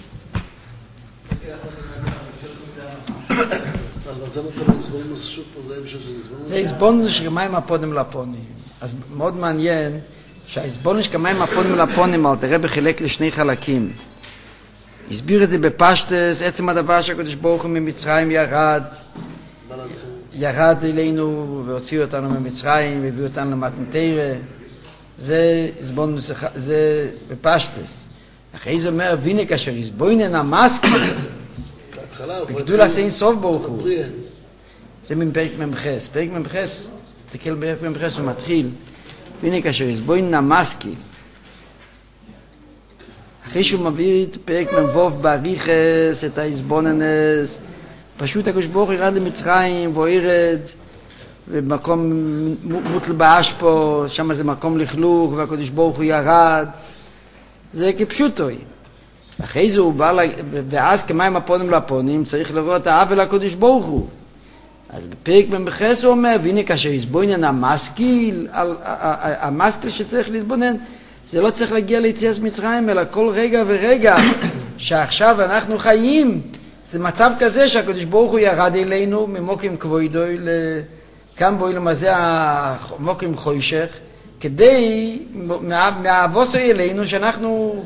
אז זה נותן לסבונוס שוב פה, זה המשך של סבונוס? זה הסבונוס שכמיים הפודם לפונים. אז מאוד מעניין שהסבונוס שכמיים הפודם לפונים, אל תראה בחילק לשני חלקים. הסביר את זה בפשטס, עצם הדבר שהקדוש ברוך הוא ממצרים ירד, ירד אלינו והוציא אותנו ממצרים, והביא אותנו למתנתרא. זה הסבונוס, זה בפשטס. אחרי זה אומר, וינה כאשר הסבוינן המסקי, בגדול עשה אין סוף ברוך הוא. זה מפרק ממחס. פרק ממחס, תסתכל בפרק ממחס, הוא מתחיל. והנה כאשר הסבוינן המסקי. אחרי שהוא מביא את פרק מבוב באריכס, את ההסבוננס, פשוט הקדוש ברוך הוא ירד למצרים והוא ירד, ובמקום מוטל באשפו, שם זה מקום לכלוך, והקדוש ברוך הוא ירד. זה כפשוטוי. אחרי זה הוא בא, ואז כמים הפונים לפונים, צריך לראות את העוול הקדוש ברוך הוא. אז בפרק במחס הוא אומר, והנה כאשר יסבונן המשכיל, המשכיל שצריך להתבונן, זה לא צריך להגיע ליציאת מצרים, אלא כל רגע ורגע שעכשיו אנחנו חיים, זה מצב כזה שהקדוש ברוך הוא ירד אלינו ממוקים כבוידוי לכאן בוי למזה המוקים חוישך, כדי מהאבוסו אלינו שאנחנו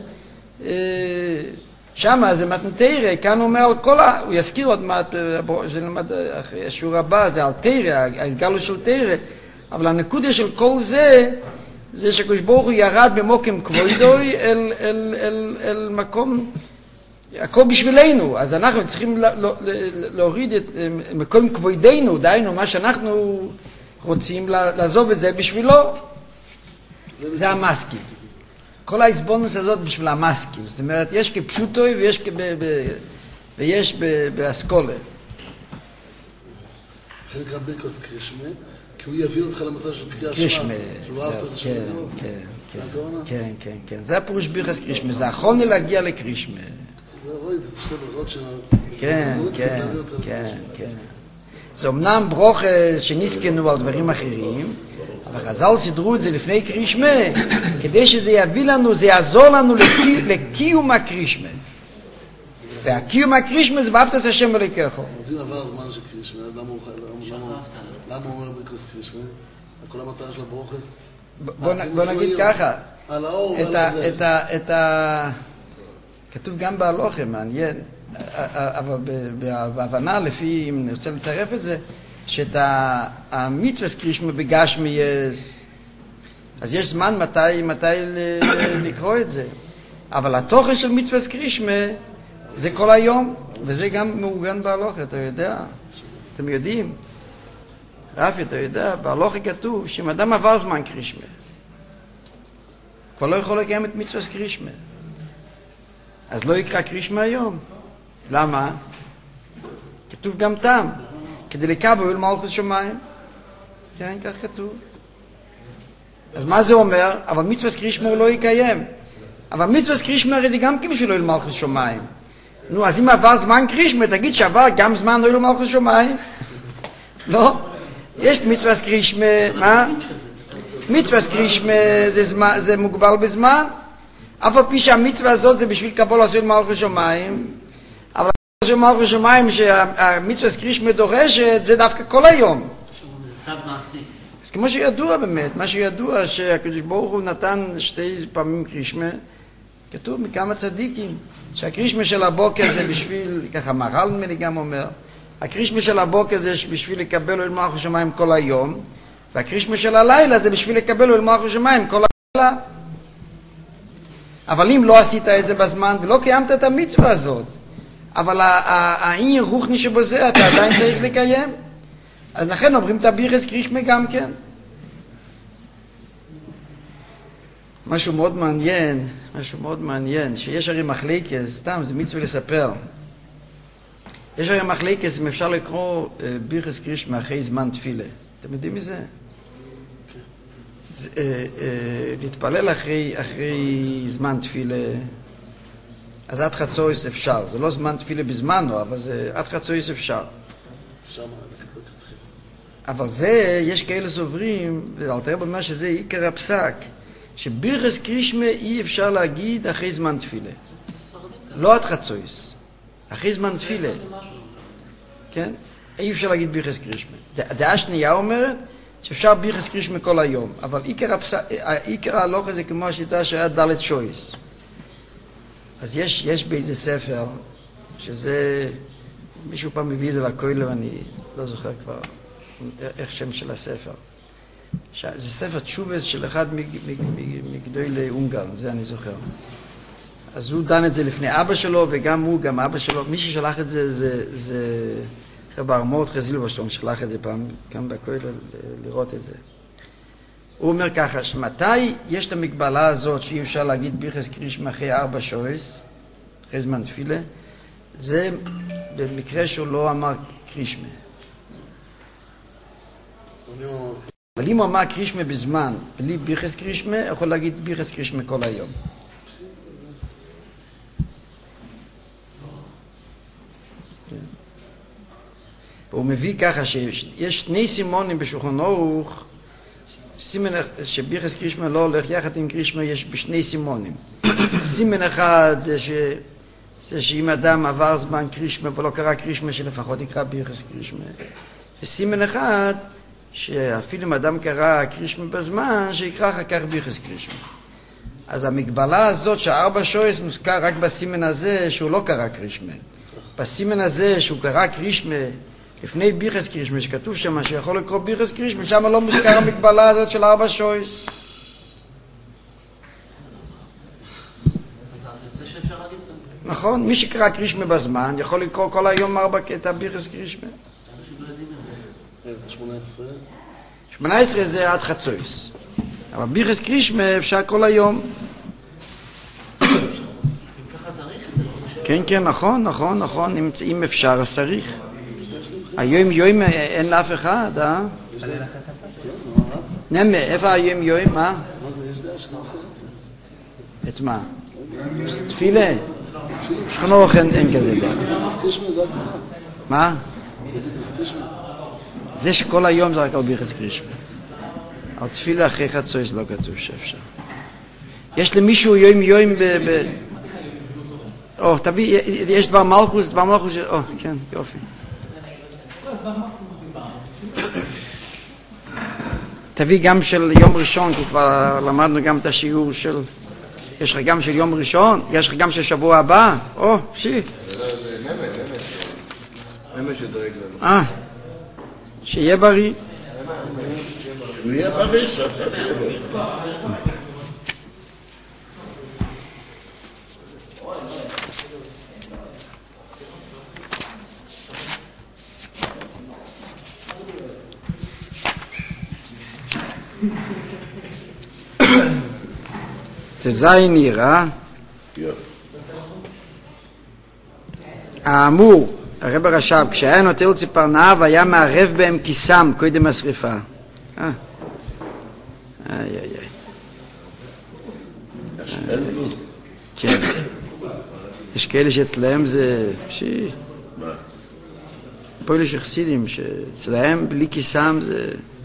שמה זה מתנתרא, כאן הוא אומר על כל ה... הוא יזכיר עוד מעט, זה למד אחרי השיעור הבא, זה על תרא, ההסגלו של תרא, אבל הנקודה של כל זה, זה שקדוש ברוך הוא ירד במוקים כבוידוי אל, אל, אל, אל מקום, הכל בשבילנו, אז אנחנו צריכים לה, לה, להוריד את מקום כבוידנו, דיינו, מה שאנחנו רוצים לעזוב את זה בשבילו, זה, זה המסכים. כל ההסבונוס הזאת בשביל המסכים, זאת אומרת, יש כפשוטוי ויש, כב, ב, ויש ב, באסכולה. אחרי נקרא ביקוס קרישמה, כי הוא יביא אותך למצב של קריאה שמה, שהוא אהבת את זה של הדור. כן, כן, כן, זה הפירוש ביחס קרישמה, זה האחרונה להגיע לקרישמה. זה רואה את שתי ברכות של... כן, כן, כן, כן. זה אמנם ברוך שנסכנו על דברים אחרים, אבל חז"ל סידרו את זה לפני קרישמה, כדי שזה יביא לנו, זה יעזור לנו לקיום הקרישמה. והקיום הקרישמה זה ואהבת את השם אלוהיך. אז אם עבר זמן של קרישמה, למה הוא אומר בקוס קרישמה? כל המטרה של הברוכס... בוא נגיד ככה, על האור ועל הזה. כתוב גם בהלוכה, מעניין, אבל בהבנה, לפי, אם נרצה לצרף את זה, שאת המצווה קרישמה בגשמי יש, אז יש זמן מתי, מתי לקרוא את זה. אבל התוכן של מצווה קרישמה זה כל היום, וזה גם מעוגן בהלוכה, אתה יודע, אתם יודעים. רפי, אתה יודע, בהלוכה כתוב שאם אדם עבר זמן קרישמה, כבר לא יכול לקיים את מצווה קרישמה. אז לא יקרא קרישמה היום. למה? כתוב גם תם. כדי לקבל מלכות שמיים. כן, כך כתוב. אז מה זה אומר? אבל מצווה קרישמה הוא לא יקיים. אבל מצווה קרישמה הרי זה גם כבשביל אוהל מלכות שמיים. נו, אז אם עבר זמן קרישמה, תגיד שעבר גם זמן אוהל מלכות שמיים. לא? יש מצווה קרישמה, מה? מצווה קרישמה זה, זה מוגבל בזמן. אף על פי שהמצווה הזאת זה בשביל קבול עשוי מלכות שמיים, אבל עשוי מלכות שמיים שהמצווה קרישמה דורשת זה דווקא כל היום. זה צו מעשי. אז כמו שידוע באמת, מה שידוע שהקדוש ברוך הוא נתן שתי פעמים קרישמה, כתוב מכמה צדיקים, שהקרישמה של הבוקר זה בשביל, ככה מר"ל נדמה לי גם אומר, הקרישמה של הבוקר זה בשביל לקבל אל מלכות שמיים כל היום, והקרישמה של הלילה זה בשביל לקבל אל מלכות שמיים כל הלילה. אבל אם לא עשית את זה בזמן ולא קיימת את המצווה הזאת, אבל העין רוחני שבזה אתה עדיין צריך לקיים, אז לכן אומרים את הביחס קרישמה גם כן. משהו מאוד מעניין, משהו מאוד מעניין, שיש הרי מחלקת, סתם זה מצווה לספר. יש הרי מחלקת, אם אפשר לקרוא ביחס קרישמה אחרי זמן תפילה. אתם יודעים מזה? להתפלל אחרי, אחרי זמן תפילה, אז עד חצויס אפשר. זה לא זמן תפילה בזמנו, אבל זה עד חצויס אפשר. אבל זה, יש כאלה סוברים, ואלתר במה שזה עיקר הפסק, שביחס קרישמה אי אפשר להגיד אחרי זמן תפילה. לא עד חצויס. אחרי זמן תפילה. כן? אי אפשר להגיד ביחס קרישמה. דעה שנייה אומרת, שאפשר ביחס קרישמה כל היום, אבל עיקר, הפס... עיקר ההלוכה זה כמו השיטה שהיה דלת שויס. אז יש, יש באיזה ספר, שזה, מישהו פעם מביא את זה לכולל, ואני לא זוכר כבר איך שם של הספר. ש... זה ספר תשובס של אחד מגדולי הונגר, זה אני זוכר. אז הוא דן את זה לפני אבא שלו, וגם הוא, גם אבא שלו, מי ששלח את זה, זה... זה... בארמות חזילו בשלום שלח את זה פעם, גם בכולל לראות את זה. הוא אומר ככה, שמתי יש את המגבלה הזאת שאי אפשר להגיד ביחס קרישמה אחרי ארבע שויס, אחרי זמן תפילה, זה במקרה שהוא לא אמר קרישמה. אבל אם הוא אמר קרישמה בזמן, בלי ביחס קרישמה, יכול להגיד ביחס קרישמה כל היום. והוא מביא ככה שיש שני סימונים בשולחן ערוך, סימן שביחס קרישמה לא הולך יחד עם קרישמה, יש בשני סימונים. סימן אחד זה, ש... זה שאם אדם עבר זמן קרישמה ולא קרא קרישמה, שלפחות יקרא ביחס קרישמה. וסימן אחד, שאפילו אם אדם קרא קרישמה בזמן, שיקרא אחר כך ביחס קרישמה. אז המגבלה הזאת שהארבע שויס מוזכר רק בסימן הזה שהוא לא קרא קרישמה. בסימן הזה שהוא קרא קרישמה, לפני ביחס קרישמה, שכתוב שם שיכול לקרוא ביחס קרישמה, שם לא מוזכר המגבלה הזאת של ארבע שויס. נכון, מי שקרא קרישמה בזמן יכול לקרוא כל היום ארבע קטע ביחס קרישמה. שמונה עשרה. שמונה עשרה זה עד חצויס. אבל ביחס קרישמה אפשר כל היום. אם ככה צריך את זה? כן, כן, נכון, נכון, נכון. אם אפשר, אז צריך. היום יום אין לאף אחד, אה? נמה, איפה היום יום, מה? מה זה, יש דעה שגם אחרי חצי? את מה? תפילה? שכנוך אין כזה דעה. קרישמה זה הגמרא. מה? קרישמה. זה שכל היום זה רק על ביחס קרישמה. על תפילה אחרי חצויס לא כתוב שאפשר. יש למישהו יום יום ב... או, תביא, יש דבר מלכוס, דבר מלכוס, או, כן, יופי. תביא גם של יום ראשון, כי כבר למדנו גם את השיעור של... יש לך גם של יום ראשון? יש לך גם של שבוע הבא? או, שי. נמה שדואג לנו. אה, שיהיה בריא. שהוא יהיה בריא שאתה תהיה בריא. תזיין נראה האמור הרב הרש"ב כשהיה נוטל ציפרנעיו היה מערב בהם כיסם קודם השריפה. אה איי איי איי כן, יש כאלה שאצלהם זה שי פועל שחסידים שאצלהם בלי כיסם זה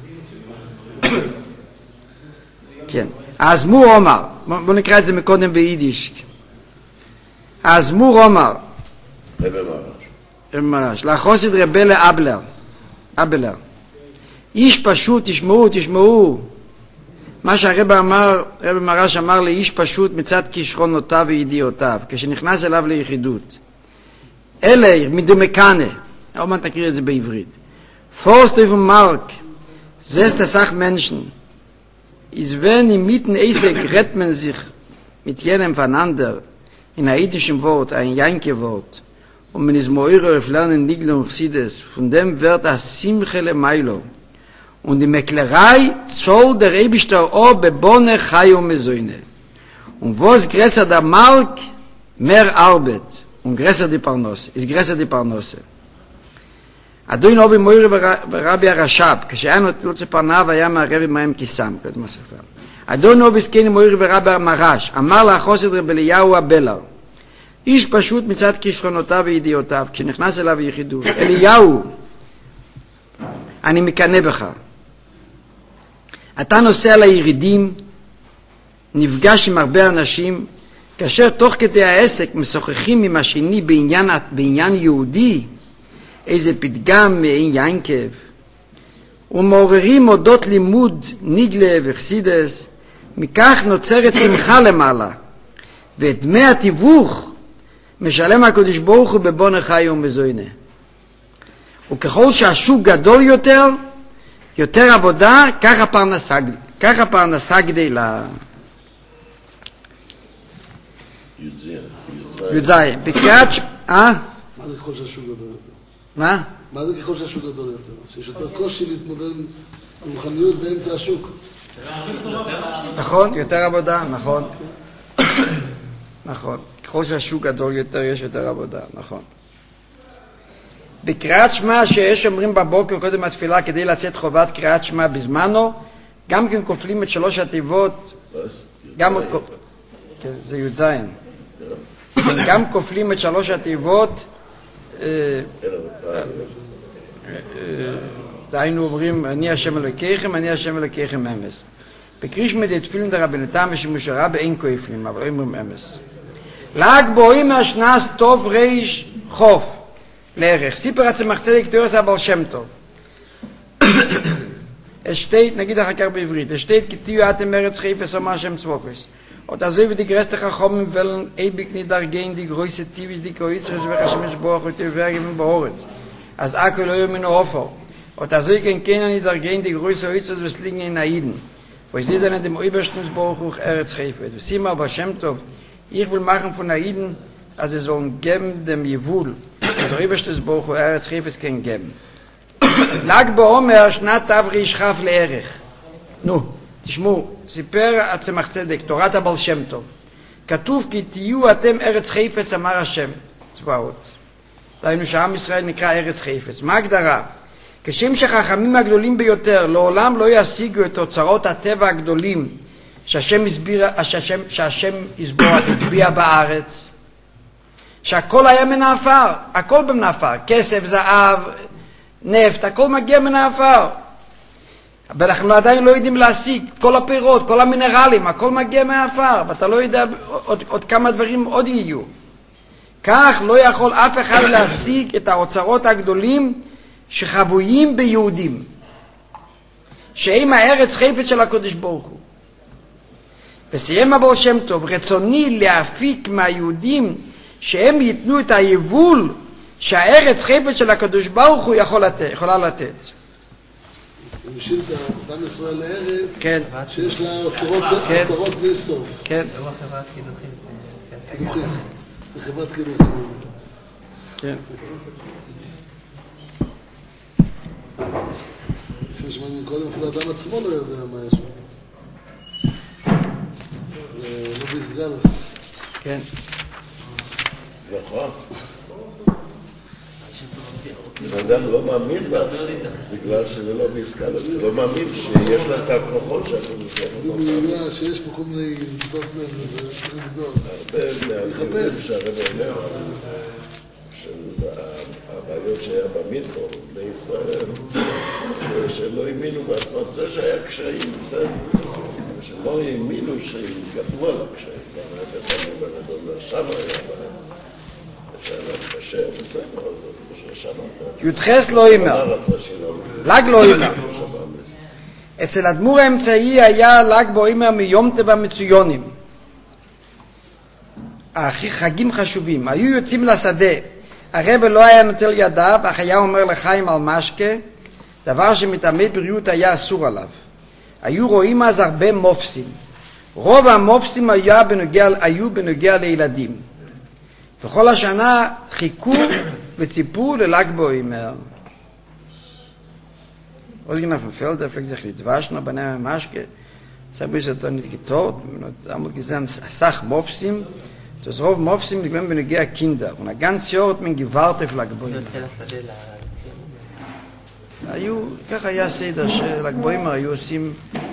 כן. האזמור אומר, בוא נקרא את זה מקודם ביידיש. האזמור אומר, רבי מרש, לחוסד רבי לאבלר, אבלר. איש פשוט, תשמעו, תשמעו. מה שהרב אמר, רבי מרש אמר לאיש פשוט מצד כישרונותיו וידיעותיו, כשנכנס אליו ליחידות. אלה, מדומקנה, עוד מעט תקריא את זה בעברית. פורסט אוף מרק, זסט הסך מנשן. Is wenn im mitten Eiseg rett man sich mit jenem voneinander in einem jüdischen Wort, ein Janke-Wort, und man ist moire auf Lernen Niglo und Chsides, von dem wird das Simche le Mailo. Und die Meklerei zoll der Eibischter O bebone Chai und Mesoine. Und wo ist größer der Mark, mehr Arbeit und größer die Parnose, ist größer die Parnose. אדוני נובי מוירי ורבי הרש"ב, כשהיה נוטל ציפרנעיו היה מערב עמהם כיסם, כתוב בספר. אדוני נובי זקני מוירי ורבי המרש, אמר לחוסד רבי אליהו הבלר, איש פשוט מצד כישרונותיו וידיעותיו, כשנכנס אליו יחידות, אליהו, אני מקנא בך. אתה נוסע לירידים, נפגש עם הרבה אנשים, כאשר תוך כדי העסק משוחחים עם השני בעניין, בעניין יהודי, איזה פתגם מעין ינקב, ומעוררים אודות לימוד ניגלה וחסידס, מכך נוצרת שמחה למעלה, ואת דמי התיווך משלם הקדוש ברוך הוא בבונה חי ומזוינה. וככל שהשוק גדול יותר, יותר עבודה, ככה פרנסה, ככה פרנסה גדלה. י"ז. בקריאת... אה? מה זה ככל שהשוק גדול יותר? מה? מה זה ככל שהשוק גדול יותר? שיש יותר קושי להתמודד עם רוחניות באמצע השוק. נכון, יותר עבודה, נכון. נכון. ככל שהשוק גדול יותר, יש יותר עבודה, נכון. בקריאת שמע שיש אומרים בבוקר קודם התפילה כדי לצאת חובת קריאת שמע בזמנו, גם כן כופלים את שלוש התיבות, גם כן, זה י' ז', גם כופלים את שלוש התיבות, דהיינו אומרים אני השם אלוקיכם, אני השם אלוקיכם אמס. בקרישמא דתפילין דרבנן ושימוש רבה אין כופלים, אבל אומרים אמס. ל"ג בעומר שנ"ס טוב ריש חוף לערך. סיפר הצמח צדק תיאורס הבעל שם טוב. es steht, נגיד אחר כך בעברית, es steht, כי תהיו אתם ארץ חפץ אמר שם צבוקוס. אותה זו ודי גרסת חכמים ולן איביק נדרגן די גרויסה טיביס די קויצרס וחשם יסבוח אותי וברגים באורץ. אז אקו לא יאמינו אופו. אותה זו כן כן נדרגן די גרויסה אויצרס וסלינגן אין העידן. Weil sie sind dem obersten Spruch Erz Chefet. Sie mal bei Shem Tov, ich will machen von Aiden, als sie sollen geben dem Jevul, also oberstes Spruch Erz Chefet kann geben. Lag בעומר שנת תברי שכף לערך. נו, תשמעו, סיפר הצמח צדק, תורת הבעל שם טוב. כתוב כי תהיו אתם ארץ חפץ אמר השם, צבאות. דהיינו שעם ישראל נקרא ארץ חפץ. מה ההגדרה? כשם שחכמים הגדולים ביותר לעולם לא ישיגו את אוצרות הטבע הגדולים שהשם הסביר, שהשם, שהשם הסבוח הטביע בארץ, שהכל היה מן האפר, הכל מן האפר, כסף, זהב, נפט, הכל מגיע מן האפר. ואנחנו עדיין לא יודעים להשיג כל הפירות, כל המינרלים, הכל מגיע מהאפר, ואתה לא יודע עוד, עוד כמה דברים עוד יהיו. כך לא יכול אף אחד להשיג את האוצרות הגדולים שחבויים ביהודים, שהם הארץ חפץ של הקדוש ברוך הוא. וסיים הבעל שם טוב, רצוני להפיק מהיהודים שהם ייתנו את היבול שהארץ חפץ של הקדוש ברוך הוא יכול לתת, יכולה לתת. הוא משיל את עם ישראל לארץ, כן. שיש לה אוצרות, כן. אוצרות בלי סוף. כן. זה חברת קידוחים. קידוחים. זה חברת קידוחים. כן. לפני שמעניין קודם, אפילו האדם עצמו לא יודע מה יש. זה לא ביסגלוס. כן. נכון. האדם לא מאמין בעצמו, בגלל שזה לא ביסגלוס. הוא לא מאמין שיש לה את הכוחות שאנחנו נזכר. הוא יודע שיש פה כל מיני שדות נב, וזה צריך לגדול. הרבה מהדיונים שהרב אומר, של הבעיות שהיה במדבר, בני ישראל, שלא האמינו בעצמם, זה שהיה קשיים, בסדר, שלא האמינו שיגדלו על הקשיים, גם היה בצלנו בנדון לשם היה בהם, שהיה להם קשה, בסדר, אז שם י"ח לא אימר, ל"ג לא אימר. אצל הדמור האמצעי היה ל"ג בעומר מיום טבע מצויונים. חגים חשובים, היו יוצאים לשדה, הרב לא היה נוטל ידיו, אך היה אומר לחיים על משקה, דבר שמטעמי בריאות היה אסור עליו. היו רואים אז הרבה מופסים. רוב המופסים היה בנוגע, היו בנוגע לילדים. וכל השנה חיכו וציפו לל"ג בעומר. Ausgehen auf dem Feld, da fliegt sich nicht waschen, aber nehmen Maschke. Das habe ich da nicht getraut. Da haben wir gesehen, Sach Mopsim. Das Rov Mopsim, die gewinnen benögigen Kinder. Und ein ganzes Jahr hat man gewartet auf Lagbäumer. היו, ככה היה סדר של הגבוהים, היו עושים